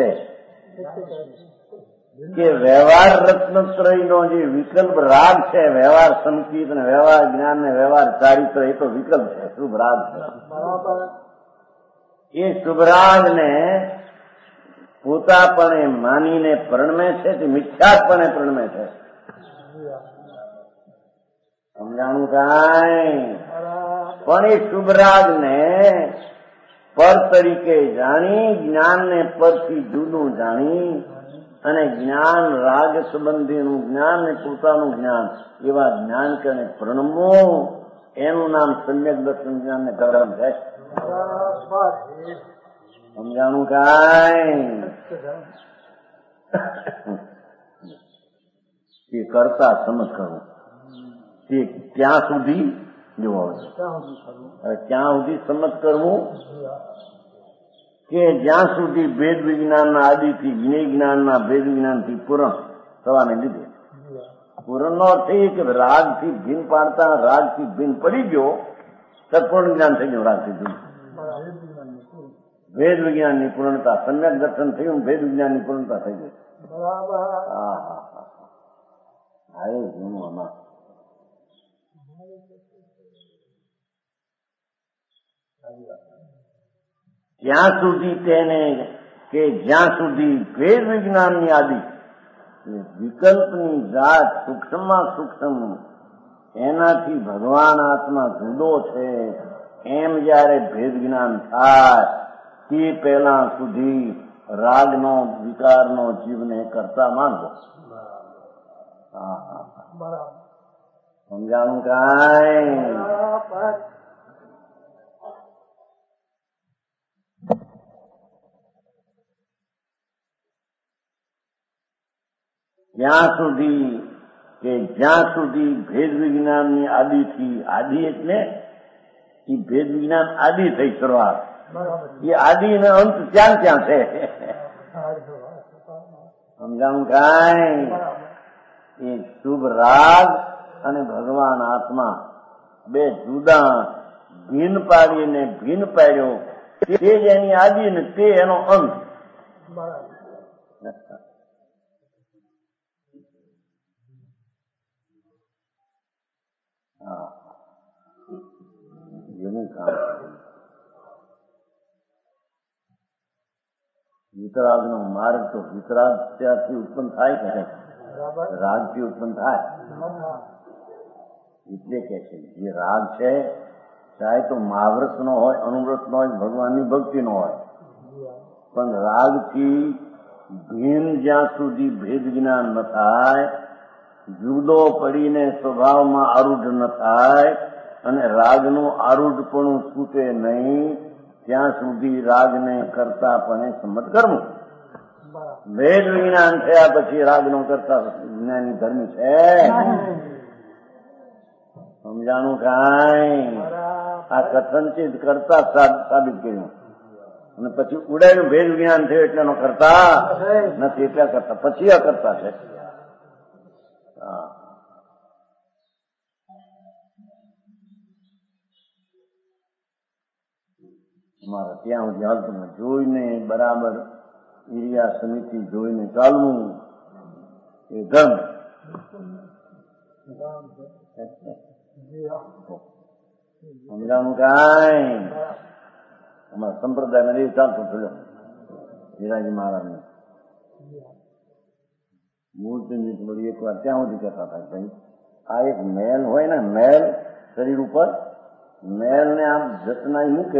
Speaker 1: કે વ્યવહાર રત્નત્રયનો જે વિકલ્પ રાગ છે, વ્યવહાર સંકિત ને વ્યવહાર જ્ઞાન ને વ્યવહાર ચારિત્ર, એ તો વિકલ્પ છે, શુભ રાગ છે. એ શુભ રાગને પોતાપણે માનીને પ્રણમે છે તે મિથ્યાપણે પ્રણમે છે. સમજાણું કાંઈ? પણ એ શુભ રાગને પર તરીકે જાણી, જ્ઞાનને પરથી જુદું જાણી અને જ્ઞાન રાગ સંબંધીનું જ્ઞાન ને પોતાનું જ્ઞાન એવા જ્ઞાન કરીને પ્રણમવું, એનું નામ સમ્યક દર્શન જ્ઞાન ને ધર્મ છે. સમજાણું કાંઈ તે કરતા સમજ કરવું તે ક્યાં સુધી જોવો ક્યાં સુધી સમજ કરવું કે જ્યાં સુધી ભેદ વિજ્ઞાનના આદિથી જ્ઞેય જ્ઞાનના ભેદ વિજ્ઞાનથી પૂરણ થવાને લીધે પૂરણનો અર્થ એ કે રાગથી ભીન પાડતા રાગથી ભીન પડી ગયો તો પૂર્ણ જ્ઞાન થઈ ગયું રાગથી ભીન ભેદ વિજ્ઞાનની પૂર્ણતા સમ્યક દર્શન થયું ભેદ વિજ્ઞાનની પૂર્ણતા થઈ ગઈ હા હા હા હા એ ઘણું આમાં ત્યાં સુધી તેને કે જ્યાં સુધી ભેદ વિજ્ઞાનની આદિ વિકલ્પની જાત સૂક્ષ્મમાં સૂક્ષ્મ એનાથી ભગવાન આત્મા જુદો છે એમ જયારે ભેદ જ્ઞાન થાય તે પહેલા સુધી રાગનો વિકારનો જીવને કરતા માનવો. હા હા સમજાણું કાંઈ ત્યાં સુધી કે જ્યાં સુધી ભેદ વિજ્ઞાનની આદિથી આદિ એટલે એ ભેદ વિજ્ઞાન આદિ થઈ શરૂઆત એ આદિ ને અંત ત્યાં ક્યાં છે સમજાણું કાંઈ એ શુભ રાગ અને ભગવાન આત્મા બે જુદા ભીન પાડીને ભીન પાડ્યો તે જ એની આદિ ને તે એનો અંત. એનું કામ વિતરાગનો માર્ગ તો વિતરાગ ત્યાંથી ઉત્પન્ન થાય કે રાગથી ઉત્પન્ન થાય એટલે કે છે જે રાગ છે ચાહે તો મહાવ્રત નો હોય અનુવ્રત નો હોય ભગવાનની ભક્તિ નો હોય પણ રાગથી ભીન જ્યાં સુધી ભેદ જ્ઞાન ન થાય જુદો પડીને સ્વભાવમાં આરૂઢ ન થાય અને રાગનું આરૂઢપણું છૂટે નહીં ત્યાં સુધી રાગને કરતા પણ સંમત કરવું. ભેદ વિજ્ઞાન થયા પછી રાગનો કરતા જ્ઞાની ધર્મ છે સમજાણું કાંઈ આ કથનચિત કરતા સાબિત કર્યું અને પછી ઉડાયું ભેદ વિજ્ઞાન થયું એટલે એનો કરતા નથી એટલે કરતા પછી આ કરતા છે. અમારા ત્યાં સુધી હાલતું જોઈને બરાબર એરિયા સમિતિ જોઈને ચાલવું એ ધર્મ. સમજાણું કાંઈ અમારા સંપ્રદાયમાં એ ચાલતું થયો હીરાજી મહારાજને મૂર્તિ બધી એક વાર ત્યાં સુધી કહેતા હતા ભાઈ આ એક મેલ હોય ને મેલ શરીર ઉપર મેલ ને આમ જતનાઈ મૂકે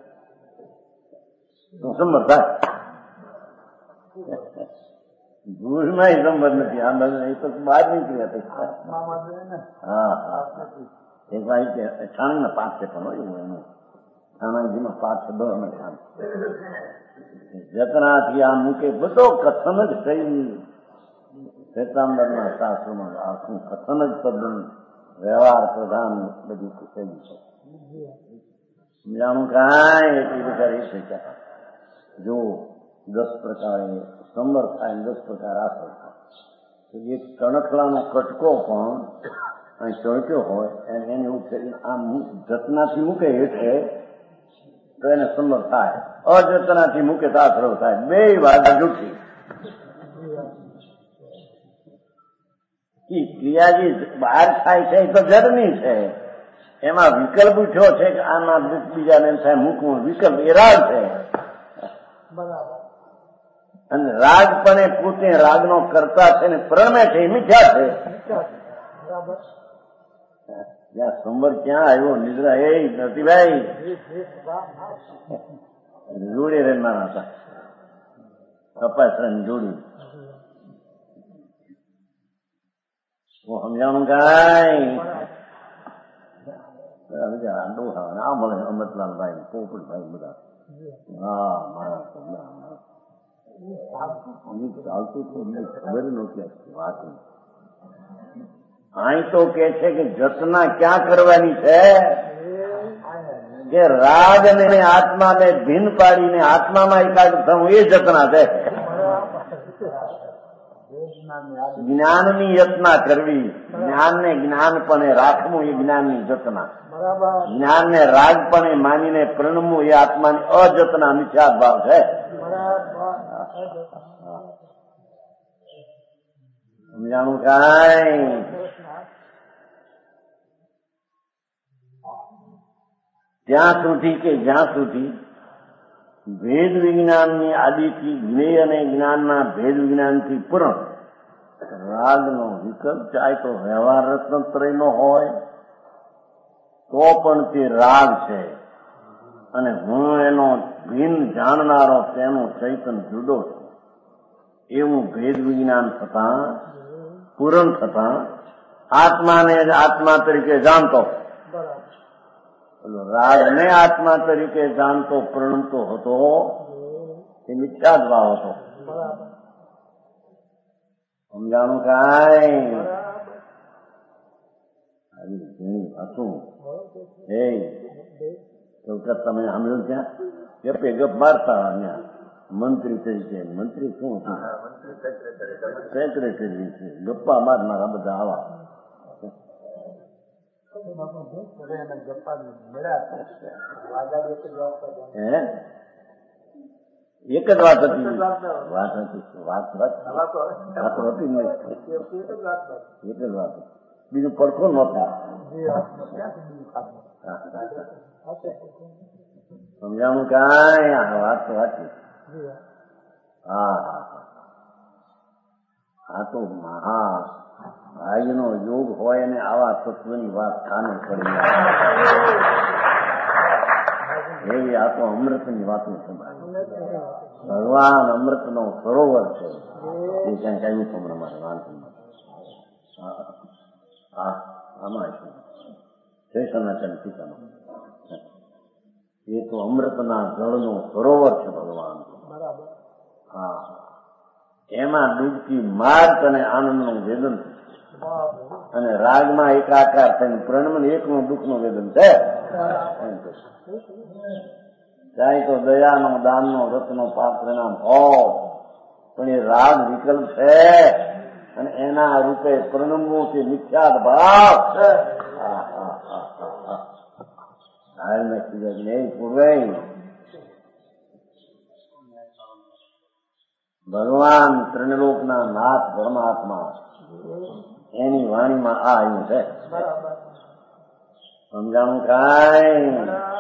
Speaker 1: તો સંબર થાય ધૂળમાં સંબર નથી આમ એ તો બહાર નીકળ્યા. હા હા એક વાર છાણીના પાંચ છે પણ હોય એનું છાણાજીમાં 5 10 ને છાણ જતનાથી આમ મૂકે બધો કથન જ થઈ શ્વેતાંબરના શાસ્ત્રોમાં આખું કથન જ તદ્દન વ્યવહાર પ્રધાન બધું થયું છે. સમજાણું કાંઈ એટલી બધા એ શક્યા જો 10 પ્રકારે સંબર થાય 10 પ્રકાર આ થાય એક કણખલાનો કટકો પણ અહીં ચોંટ્યો હોય એને ઉઠે આમ જતનાથી મૂકે હેઠે તો એને સંબર થાય અજતનાથી મૂકે તો આખરો થાય બે વાત જૂઠી. ક્રિયાજી બહાર થાય છે એ તો જડની છે એમાં વિકલ્પ ઉઠ્યો છે કે આના દુઃખ બીજાને થાય મૂકવું વિકલ્પ એ રાગ છે અને રાગ પણ એ પોતે રાગનો કરતા છે ને પ્રમે છે એ મીઠા છે. જ્યાં સંબર ક્યાં આવ્યો નિદ્રા એ નરસિંહભાઈ જોડે રહેનારા હતા કપાસરાની જોડી સમજાણું કાંઈ ડોહા આ મળે અમરલાલભાઈ પોપટભાઈ બધા હા મારા ચાલતું તો ખબર નહોતી વાત. અહીં તો કે છે કે જતના ક્યાં કરવાની છે કે રાગ અને આત્માને ભિન્ન પાડીને આત્મામાં એકાગ્ર થવું એ જતના છે. જ્ઞાનની યત્ના કરવી, જ્ઞાનને જ્ઞાનપણે રાખવું એ જ્ઞાનની જતના, જ્ઞાનને રાગપણે માનીને પ્રણમવું એ આત્માની અજતના મિથ્યા ભાવ છે. સમજાણું કાંઈ? ત્યાં સુધી કે જ્યાં સુધી ભેદ વિજ્ઞાનની આદિથી જ્ઞેય અને જ્ઞાનના ભેદ વિજ્ઞાનથી પૂર્ણ રાગનો વિકલ્પ ચાહે તો વ્યવહાર રત્નત્રયનો હોય તો પણ તે રાગ છે અને હું એનો ભિન્ન જાણનારો તેનું ચૈતન્ય જુદો છું એવું ભેદ વિજ્ઞાન થતા પૂરણ થતા આત્માને આત્મા તરીકે જાણતો, રાગને આત્મા તરીકે જાણતો પ્રણમતો હતો એ મિથ્યા ભાવ હતો. સમજાણું કાંઈ? આવી ઘણી હતું. એ તમે સાંભળ્યું ત્યાં ગપે ગપ મારતા અહીંયા મંત્રી તરીકે. મંત્રી શું હતું? સેક્રેટરી છે. ગપ્પા મારનારા બધા આવા. એક જ વાત હતી. વાત હતી નહીં. એક જ વાત બીજું પડખો નહોતા. સમજાણું કાંઈ? વાત તો વાંચી. હા આ તો મહા ભાઈનો યોગ હોય અને આવા તત્વની વાત કાને પડી એવી આ તો અમૃતની વાતો છે. ભગવાન અમૃતનો સરોવર છે. એ ક્યાંક આવ્યું છે હમણાં મારે વાંચનમાં. આમાં છે શેષનાચન ટીકામાં. એ તો અમૃતના જળનો સરોવર છે ભગવાન. હા એમાં ડૂબકી માર્ગ અને આનંદનું વેદન અને રાગમાં એકાકાર થઈને પ્રણમ એકનું દુઃખનું વેદન છે. ચાહે તો દયાનો દાનનો રથનો પાત્ર નામ હો પણ એ રાગ વિકલ્પ છે અને એના રૂપે પ્રણમવું તે મિથ્યાત ભાવ. પૂર્વે ભગવાન ત્રિલોકના નાથ પરમાત્મા એની વાણીમાં આ આવ્યું છે. સમજાણું કાંઈ?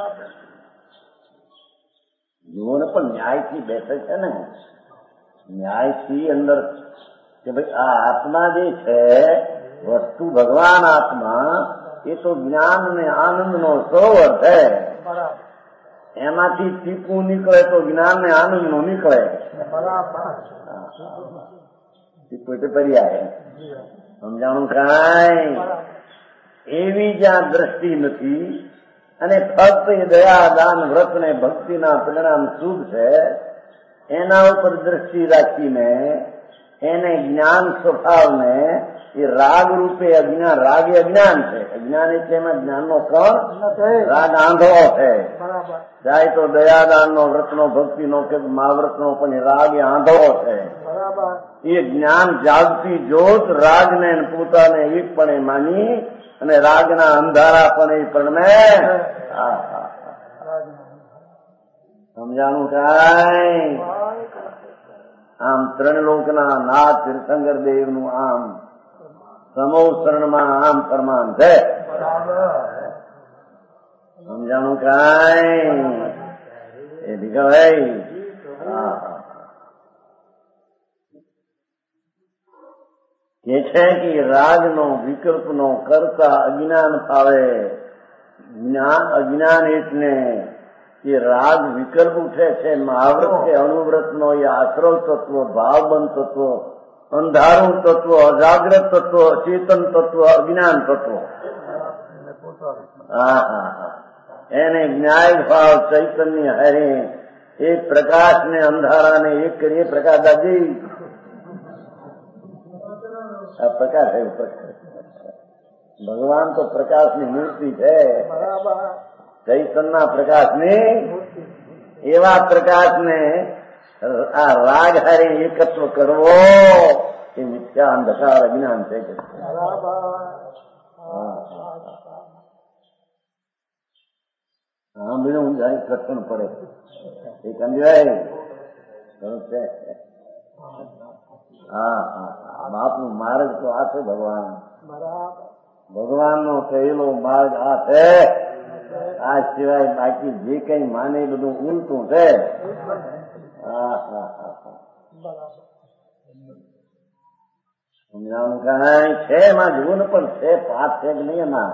Speaker 1: જુઓ ને પણ ન્યાયથી બેસે છે ને, ન્યાયથી અંદર કે ભાઈ આ આત્મા જે છે વસ્તુ ભગવાન આત્મા એ તો જ્ઞાન અને આનંદનો સરોવર છે. એમાંથી ટીપું નીકળે તો જ્ઞાન ને આનંદ નું નીકળે. ટીપું એટલે પર્યાય. સમજાણું કાંઈ? એવી જ્યાં દ્રષ્ટિ નથી અને ફક્ત એ દયા દાન વ્રત ને ભક્તિના પરિણામ શુભ છે એના ઉપર દ્રષ્ટિ રાખીને એને જ્ઞાન સ્વભાવને એ રાગ રૂપે અજ્ઞાન, રાગ એ અજ્ઞાન છે. અજ્ઞાન એટલે એમાં જ્ઞાનનો કણ, રાગ આંધળો છે. જાય તો દયાદાનનો વ્રતનો ભક્તિનો કે મહાવ્રતનો પણ રાગ એ આંધળો છે. એ જ્ઞાન જાગતી જોત રાગને પોતાને એકપણે માની અને રાગના અંધારા પણ એ પ્રણમે. સમજાણું કાંઈ? આમ ત્રણ લોકના નાથ તીર્થંકર દેવનું આમ સમૂહ શરણમાં આમ ફરમાન છે. સમજાણું કાંઈ? એ દીકરાભાઈ કે છે કે રાગનો વિકલ્પનો કરતા અજ્ઞાન ફાવે. અજ્ઞાન એટલે કે રાગ વિકલ્પ ઉઠે છે. મહાવ્રત કે અણુવ્રતનો એ આશ્રવ તત્વ, ભાવબંધ તત્વ, અંધારું તત્વ, અજાગ્રત તત્વ, અચેતન તત્વ, અજ્ઞાન તત્વ. એને ન્યાય ભાવ ચૈતન્ય હરે એ પ્રકાશને અંધારાને એક કરીએ. પ્રકાશ દાદી આ પ્રકાશ છે. ભગવાન તો પ્રકાશની મૂર્તિ છે. ચૈતનના પ્રકાશની એવા પ્રકાશને આ રાગ હારે એકત્વ કરવો એ મિથ્યા અંધકાર અજ્ઞાન છે. હા બીજું જાય કઠણ પડે એ સમજાય છે. હા હા બાપનું માર્ગ તો આ છે. ભગવાનનો કહેલો માર્ગ આ છે. આ સિવાય બાકી જે કઈ માને એ બધું ઉલટું છે. હા હા હા સમજાવું કઈ છે એમાં જુઓ ને પણ છે પાપ છે કે નહીં એમાં.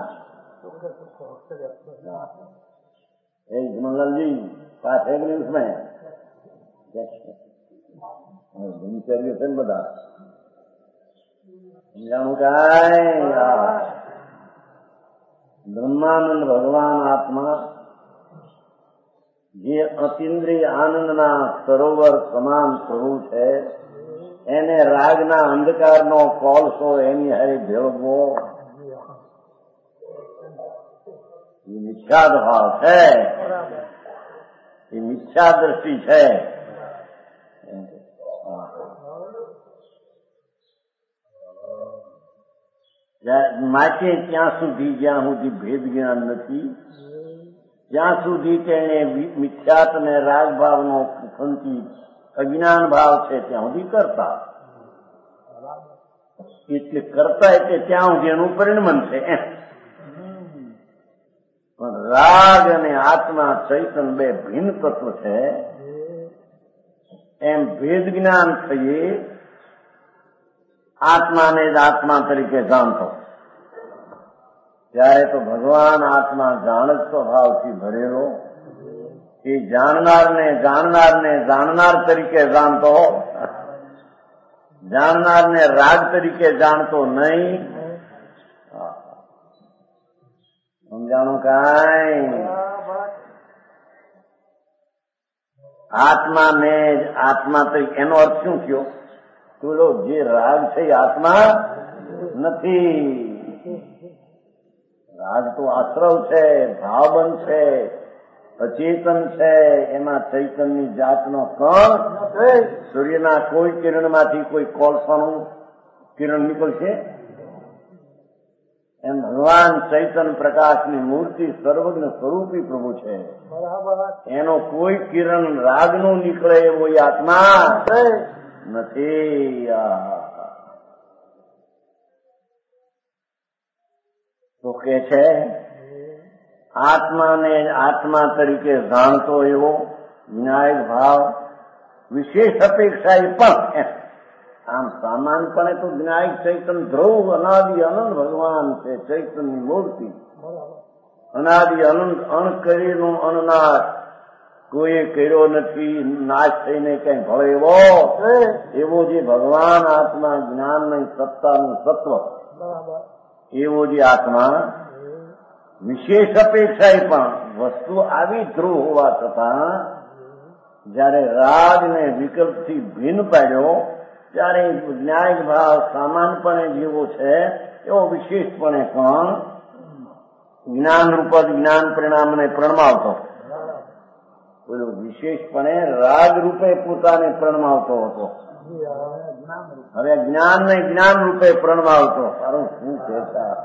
Speaker 1: मंगलजी पास है कि नहीं उसमें दिनचर्या से बता समझाणु का ब्रह्मानंद भगवान आत्मा જે અતિન્દ્રિય આનંદના સરોવર સમાન પ્રભુ છે એને રાગના અંધકારનો કોલસો એની હારે ભેળવો એ મિથ્યા ભાવ છે. એ મિથ્યા દ્રષ્ટિ છે. માટે ત્યાં સુધી જ્યાં સુધી ભેદ જ્ઞાન નથી ત્યાં સુધી તેને મિથ્યાત અને રાગ ભાવનો સંચિત અજ્ઞાન ભાવ છે ત્યાં સુધી કરતા. એટલે કરતા એટલે ત્યાં સુધી એનું પરિણમન છે. પણ રાગ અને આત્મા ચૈતન બે ભિન્ન તત્વ છે. એમ ભેદ જ્ઞાન થઈએ આત્માને જ આત્મા તરીકે જાણતો. ત્યારે તો ભગવાન આત્મા જાણજ સ્વભાવથી ભરેલો એ જાણનારને જાણનાર તરીકે જાણતો. જાણનારને રાગ તરીકે જાણતો નહીં. સમજાણું કાંઈ આત્માને આત્મા તરીકે એનો અર્થ શું થયો? પેલો જે રાગ છે એ આત્મા નથી. રાગ તો આશ્રવ છે, ભાવબંધ છે, અચેતન છે. એમાં ચૈતનની જાતનો કણ સૂર્યના કોઈ કિરણમાંથી કોઈ કોલસાનું કિરણ નીકળશે. એમ ભગવાન ચૈતન પ્રકાશની મૂર્તિ સર્વજ્ઞ સ્વરૂપી પ્રભુ છે. એનો કોઈ કિરણ રાગનું નીકળે એવો આત્મા નથી. તો કે છે આત્માને આત્મા તરીકે જાણતો એવો વિનાયક ભાવ વિશેષ અપેક્ષા એ પણ આમ સામાન્યપણે તો વિનાયક ચૈતન ધ્રુવ અનાદિ અનંત ભગવાન છે. ચૈતનની મૂર્તિ અનાદિ અનંત અણ કરેલું અનનાશ કોઈએ કર્યો નથી. નાશ થઈને કઈ ભળે એવો જે ભગવાન આત્મા જ્ઞાનની સત્તાનું તત્વ એવો જે આત્મા વિશેષ અપેક્ષા પણ વસ્તુ આવી ધ્રુવ હોવા છતાં જયારે રાગ ને વિકલ્પથી ભિન્ન પાડ્યો ત્યારે ન્યાય ભાવ સામાન્યપણે જેવો છે એવો વિશેષપણે પણ જ્ઞાનરૂપ જ્ઞાન પરિણામને પ્રણમાવતો. પેલો વિશેષપણે રાગ રૂપે પોતાને પ્રણમાવતો હતો. હવે જ્ઞાનને જ્ઞાન રૂપે પ્રણમાવતો. સારું શું કહેતા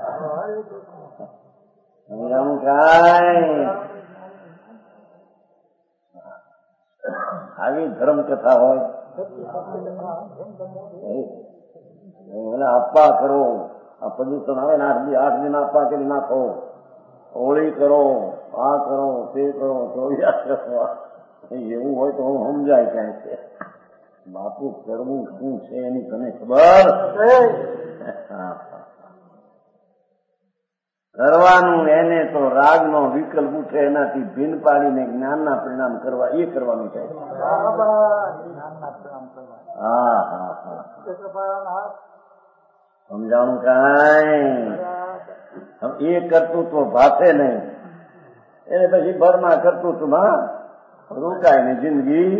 Speaker 1: આવી ધર્મ કથા હોય આપવા કરો. આ પ્રદૂષણ આવે ને 8 દિન આપવા કરી નાખો. હોળી કરો, આ કરો, તે કરો, ચોર્યા કરો. એવું હોય તો હું સમજાય ક્યાંય છે. બાપુ કરવું શું છે એની તને ખબર? કરવાનું એને તો રાગનો વિકલ્પ ઉઠે એનાથી ભિન્ન પાડીને જ્ઞાનના પરિણામ કરવા એ કરવાનું છે. હા હા હા સમજાણું કાંઈ એ કરતું તો ભાષે નહીં. એને પછી ભરમાં કરતૂતમાં રોકાય ને જિંદગી.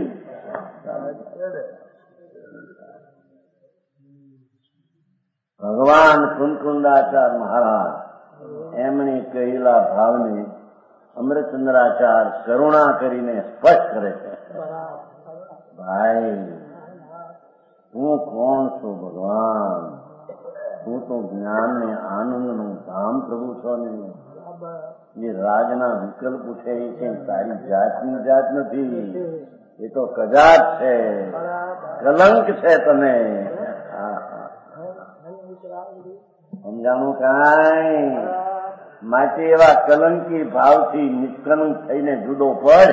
Speaker 1: ભગવાન કુંકુંદાચાર મહારાજ એમની કહેલા ભાવને અમૃતચંદ્રાચાર કરુણા કરીને સ્પષ્ટ કરે છે. ભાઈ તું કોણ છું ભગવાન? તું તો જ્ઞાન ને આનંદનું ધામ પ્રભુ છો ને. એ રાજના વિકલ્પ છે એ કઈ તારી જાતની જાત નથી. એ તો કજાત છે, કલંક છે. તમે સમજાણું કાંઈ? માટે એવા કલંકી ભાવથી નિષ્કલંક થઈને જુદો પડ.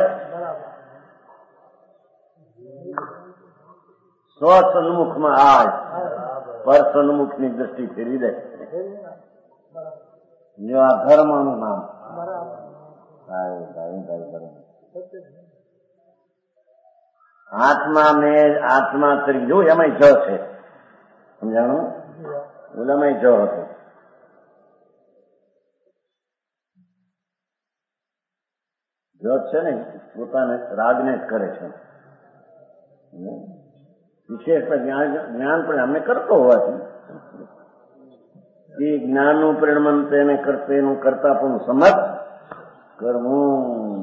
Speaker 1: સ્વ સન્મુખમાં આજ પર સન્મુખની દ્રષ્ટિ ફેરવી દે. જો આ ધર્મનું નામ આત્મા તરીકે જો એમાં જ છે. સમજાણું? ઓલામાં જ હતો. જ છે ને પોતાને રાગને જ કરે છે. વિશેષ જ્ઞાન પણ અમે કરતો હોવાથી એ જ્ઞાનનું પરિણમન તેને એનું કરતા પણ સમજ કરવું.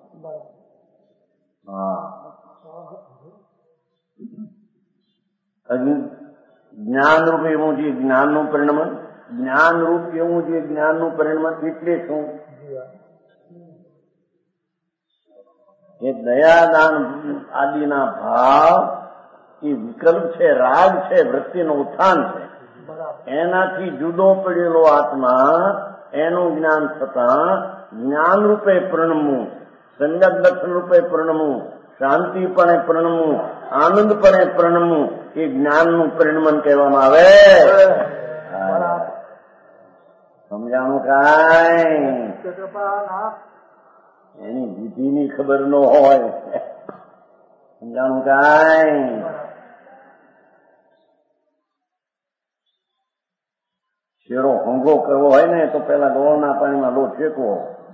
Speaker 1: જ્ઞાનરૂપ એવું જે જ્ઞાનનું પરિણમન, જ્ઞાનરૂપ એવું જે જ્ઞાનનું પરિણમન એટલે શું? એ દયાદાન આદિના ભાવ એ વિકલ્પ છે, રાગ છે, વૃત્તિનું ઉત્થાન છે. એનાથી જુદો પડેલો આત્મા એનું જ્ઞાન થતાં જ્ઞાનરૂપે પ્રણમવું, સંજ્ઞક દર્શન રૂપે પ્રણમવું, શાંતિપણે પ્રણમવું, આનંદપણે પ્રણમવું એ જ્ઞાનનું પરિણમન કહેવામાં આવે. સમજાણું કાંઈ? એની વિધિની ખબર ન હોય. સમજાણું કાંઈ? શેરો હોંગો કરવો હોય ને તો પેલા ગોળના પાણીમાં લોટ શેકવો.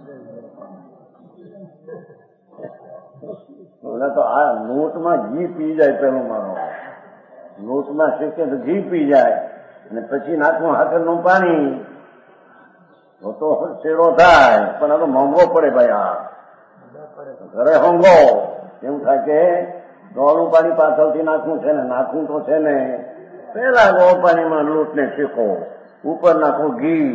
Speaker 1: તો આ લોટમાં ઘી પી જાય. પેલું મારો લોટમાં શેકે તો ઘી પી જાય અને પછી નાખવું હાકરનું પાણી તો શેરો થાય. પણ આ તો મોંઘો પડે ભાઈ. આ ઘરે હોંગો એવું થાય કે ગોળનું પાણી પાછળથી નાખવું છે ને, નાખવું તો છે ને. પેલા ગોળ પાણીમાં લોટને શેકો, ઉપર નાખો ઘી.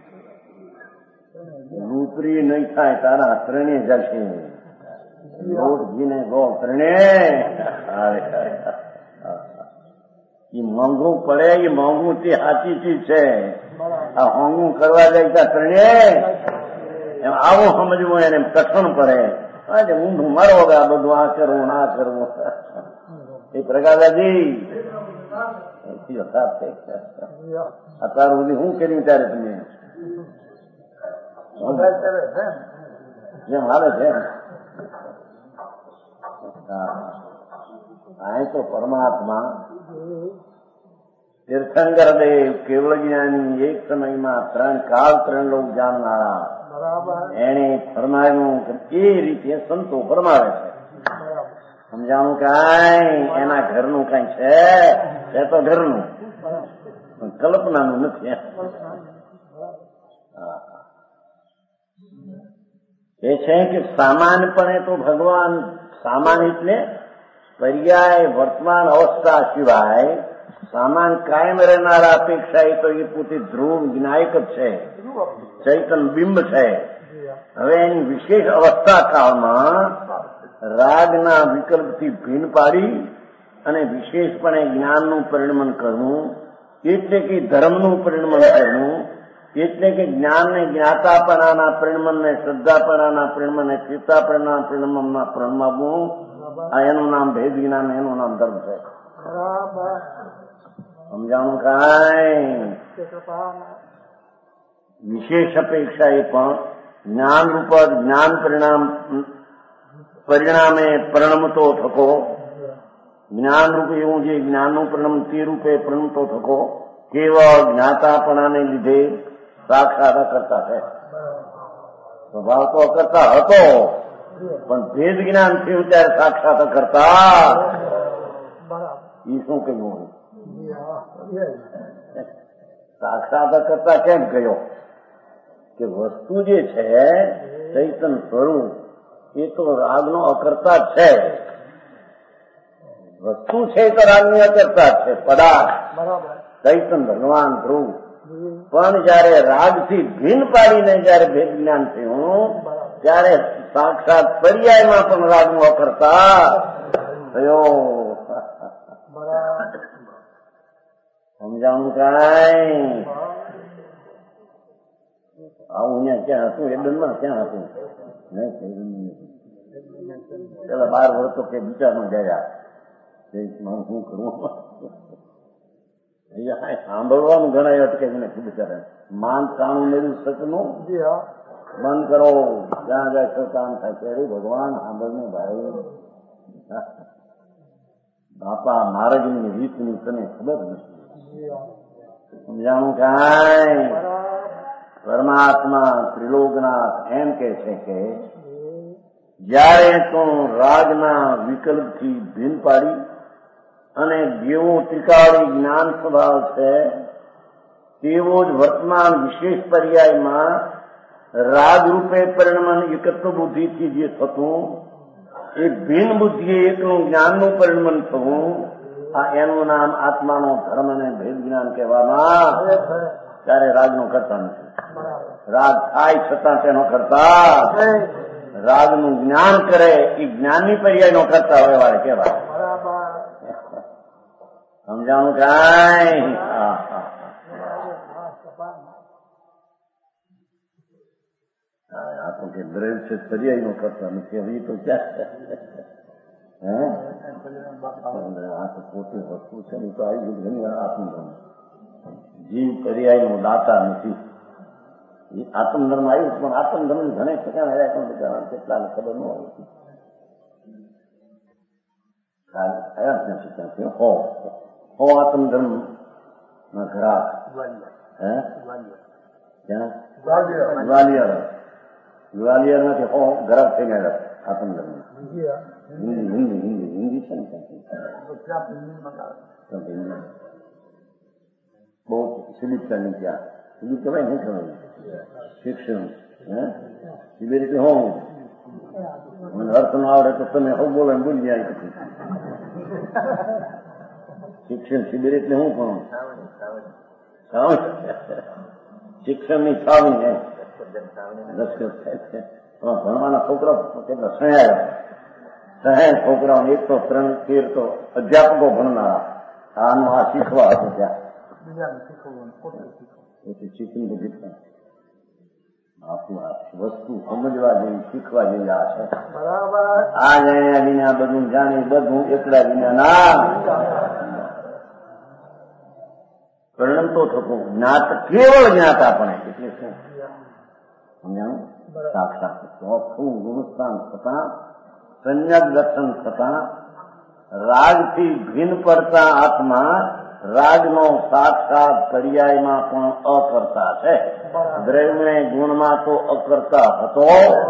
Speaker 1: લૂપરી નહીં થાય તારા ત્રણે જશે. લોટ ઘી ને ગોળ ત્રણે. એ મોંઘું પડે, એ મોંઘું તે સાચી ચીજ છે. આ હોંગું કરવા જાય ત્યાં ત્રણે એમ આવું સમજવું, એને કઠણ પડે. આજે ઊંધું મારો આ બધું આ કરવું ના કરવું. એ પ્રકાશાજી અત્યાર સુધી શું કર્યું ત્યારે તમે જેમ હાલે છે. અહીં તો પરમાત્મા તીર્થંકર દેવ કેવળ જ્ઞાની એક સમયમાં 3 કાળ 3 લોક જાણનારા એને ફરમાવ્યું કે એ રીતે સંતો ફરમાવે છે. સમજાણું કાંઈ? એના ઘરનું કઈ છે તો ઘરનું, કલ્પનાનું નથી. એ છે કે સામાન્યપણે તો ભગવાન સામાન્ય એટલે પર્યાય વર્તમાન અવસ્થા સિવાય સામાન કાયમ રહેનારા અપેક્ષા એ તો એ પોતે ધ્રુવ જ્ઞાયક જ છે, ચૈતન બિંબ છે. હવે એની વિશેષ અવસ્થા કાળમાં રાગના વિકલ્પથી ભીન પાડી અને વિશેષપણે જ્ઞાનનું પરિણમન કરવું, એટલે કે ધર્મનું પરિણમન કરવું, એટલે કે જ્ઞાનને જ્ઞાતાપણાના પરિણમનને શ્રદ્ધાપણાના પરિણમને ચિત્તાપણાના પરિણમનમાં પ્રણમાવવું, આ એનું નામ ભેદ જ્ઞાન, એનું નામ ધર્મ છે. સમજાણું કાંઈ? વિશેષ અપેક્ષા એ પણ જ્ઞાન રૂપ જ્ઞાન પરિણામે પરિણમતો થકો, જ્ઞાન રૂપે એવું જે જ્ઞાનનું પરિણામ તે રૂપે પરિણમતો થકો કેવળ જ્ઞાતાપણાને લીધે સાક્ષાત કરતા છે. સ્વભાવ તો અકર્તા હતો, પણ ભેદ જ્ઞાન થયું ત્યારે સાક્ષાત અકર્તા. એ શું કહ્યું? સાક્ષાત અકર્તા કેમ કહ્યો? કે વસ્તુ જે છે ચૈતન સ્વરૂપ એ તો રાગનો અકર્તા છે. વસ્તુ છે તો રાગની અકર્તા છે, પદાર્થ ચૈતન ભગવાન ધ્રુવ. પણ જયારે રાગથી ભિન્ન પાડીને જયારે ભેદ જ્ઞાન થયું ત્યારે સાક્ષાત પર્યાયમાં પણ રાગનો અકર્તા થયો. સમજાણું કાંઈ? આવું અહીંયા ક્યાં હતું? એડનમાં ક્યાં હતું? પેલા 12 વર્ષ તો કે વિચારમાં ગયા શું કરવું. સાંભળવાનું ઘણા અટકે બિચારા. માન કાણું મેળવ્યું સચનું બંધ કરો. જ્યાં જાય તો કામ થાય છે. અરે ભગવાન સાંભળને ભાઈ, બાપા માર્ગની રીતની તને ખબર નથી. સમજાણું કાંઈ? પરમાત્મા ત્રિલોકનાથ એમ કે છે કે જયારે તું રાગના વિકલ્પથી ભિન્ન પાડી અને જેવો ત્રિકાળી જ્ઞાન સ્વભાવ છે તેવો જ વર્તમાન વિશેષ પર્યાયમાં રાગ રૂપે પરિણમન એકત્વ બુદ્ધિથી જે થતું એ ભિન્ન બુદ્ધિએ એકનું જ્ઞાનનું પરિણમન થવું, આ એનું નામ આત્માનો ધર્મ અને ભેદ જ્ઞાન કહેવામાં. ત્યારે રાગનો કરતા નથી. રાગ થાય છતાં તેનો કરતા, રાગનું જ્ઞાન કરે એ જ્ઞાનની પર્યાયનો કરતા હોય વાળે કહેવાય. સમજાણું કાંઈ? આ તો કે દ્રઢ છે પર્યાયનો કરતા નથી. હવે તો ક્યાં આ તો પોતે વસ્તુ છે ને તો આવી બધી ઘણી વાર આત્મધર્મ. જીવ પર્યાયનો દાતા નથી. એ આત્મધર્મ આવ્યું પણ આત્મધર્મ ઘણે ઠેકાણ આવ્યા પણ બધા કેટલાને ખબર ન હોય. આવ્યા જ નથી ત્યાં હો આત્મધર્મ ના ઘરાક ગ્વાલિયર માંથી હો ઘરાક થઈને આવ્યા આત્મધર્મ. હિન્દી છે ને બહુ સિલિપ છે ત્યાં સિલિપ કહેવાય નહીં ખબર શિક્ષણ સિબિર એટલે હું મને અર્થ ન આવડે તો તમે હું બોલો એમ બોલી જાય. પછી શિક્ષણ શિબિર એટલે હું પણ શિક્ષણની છાવણી ભણવાના છોકરા કેટલા સહાય છોકરાઓ 1 તો 3 13 તો અધ્યાપકો ભણનારા. આનું આ શીખવા હતું ત્યાં શીખવું બધું વસ્તુ સમજવા જેવી શીખવા જેવી આ છે. આ જાણ્યા વિના બધું જાણી બધું એકલા વિના ના પરિણામ તો થતું જ્ઞાત કેવળ જ્ઞાતાપણે. એટલે શું સમજાણું? સાક્ષાત ચોખ્ખું ગુણસ્થાન થતા સંયક દર્શન થતા રાગથી ભિન્ન પડતા આત્મા રાગનો સાક્ષાત પર્યાયમાં પણ અકર્તા છે. દ્રવ્ય ગુણમાં તો અકર્તા હતો.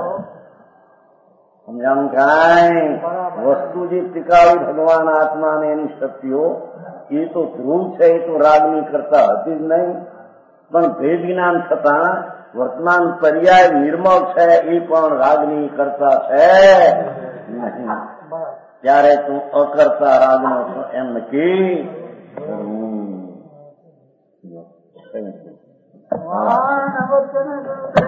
Speaker 1: સમજાણું કાંઈ? વસ્તુ જે ત્રિકાળી ભગવાન આત્મા ને એની શક્તિઓ એ તો ધ્રુવ છે, એ તો રાગની કરતા હતી જ નહીં. પણ ભેદ જ્ઞાન થતા વર્તમાન પર્યાય નિર્મળ છે એ પણ રાગની કરતા છે નહીં. ત્યારે તું અકર્તા રાગનો એમ નક્કી કરવું.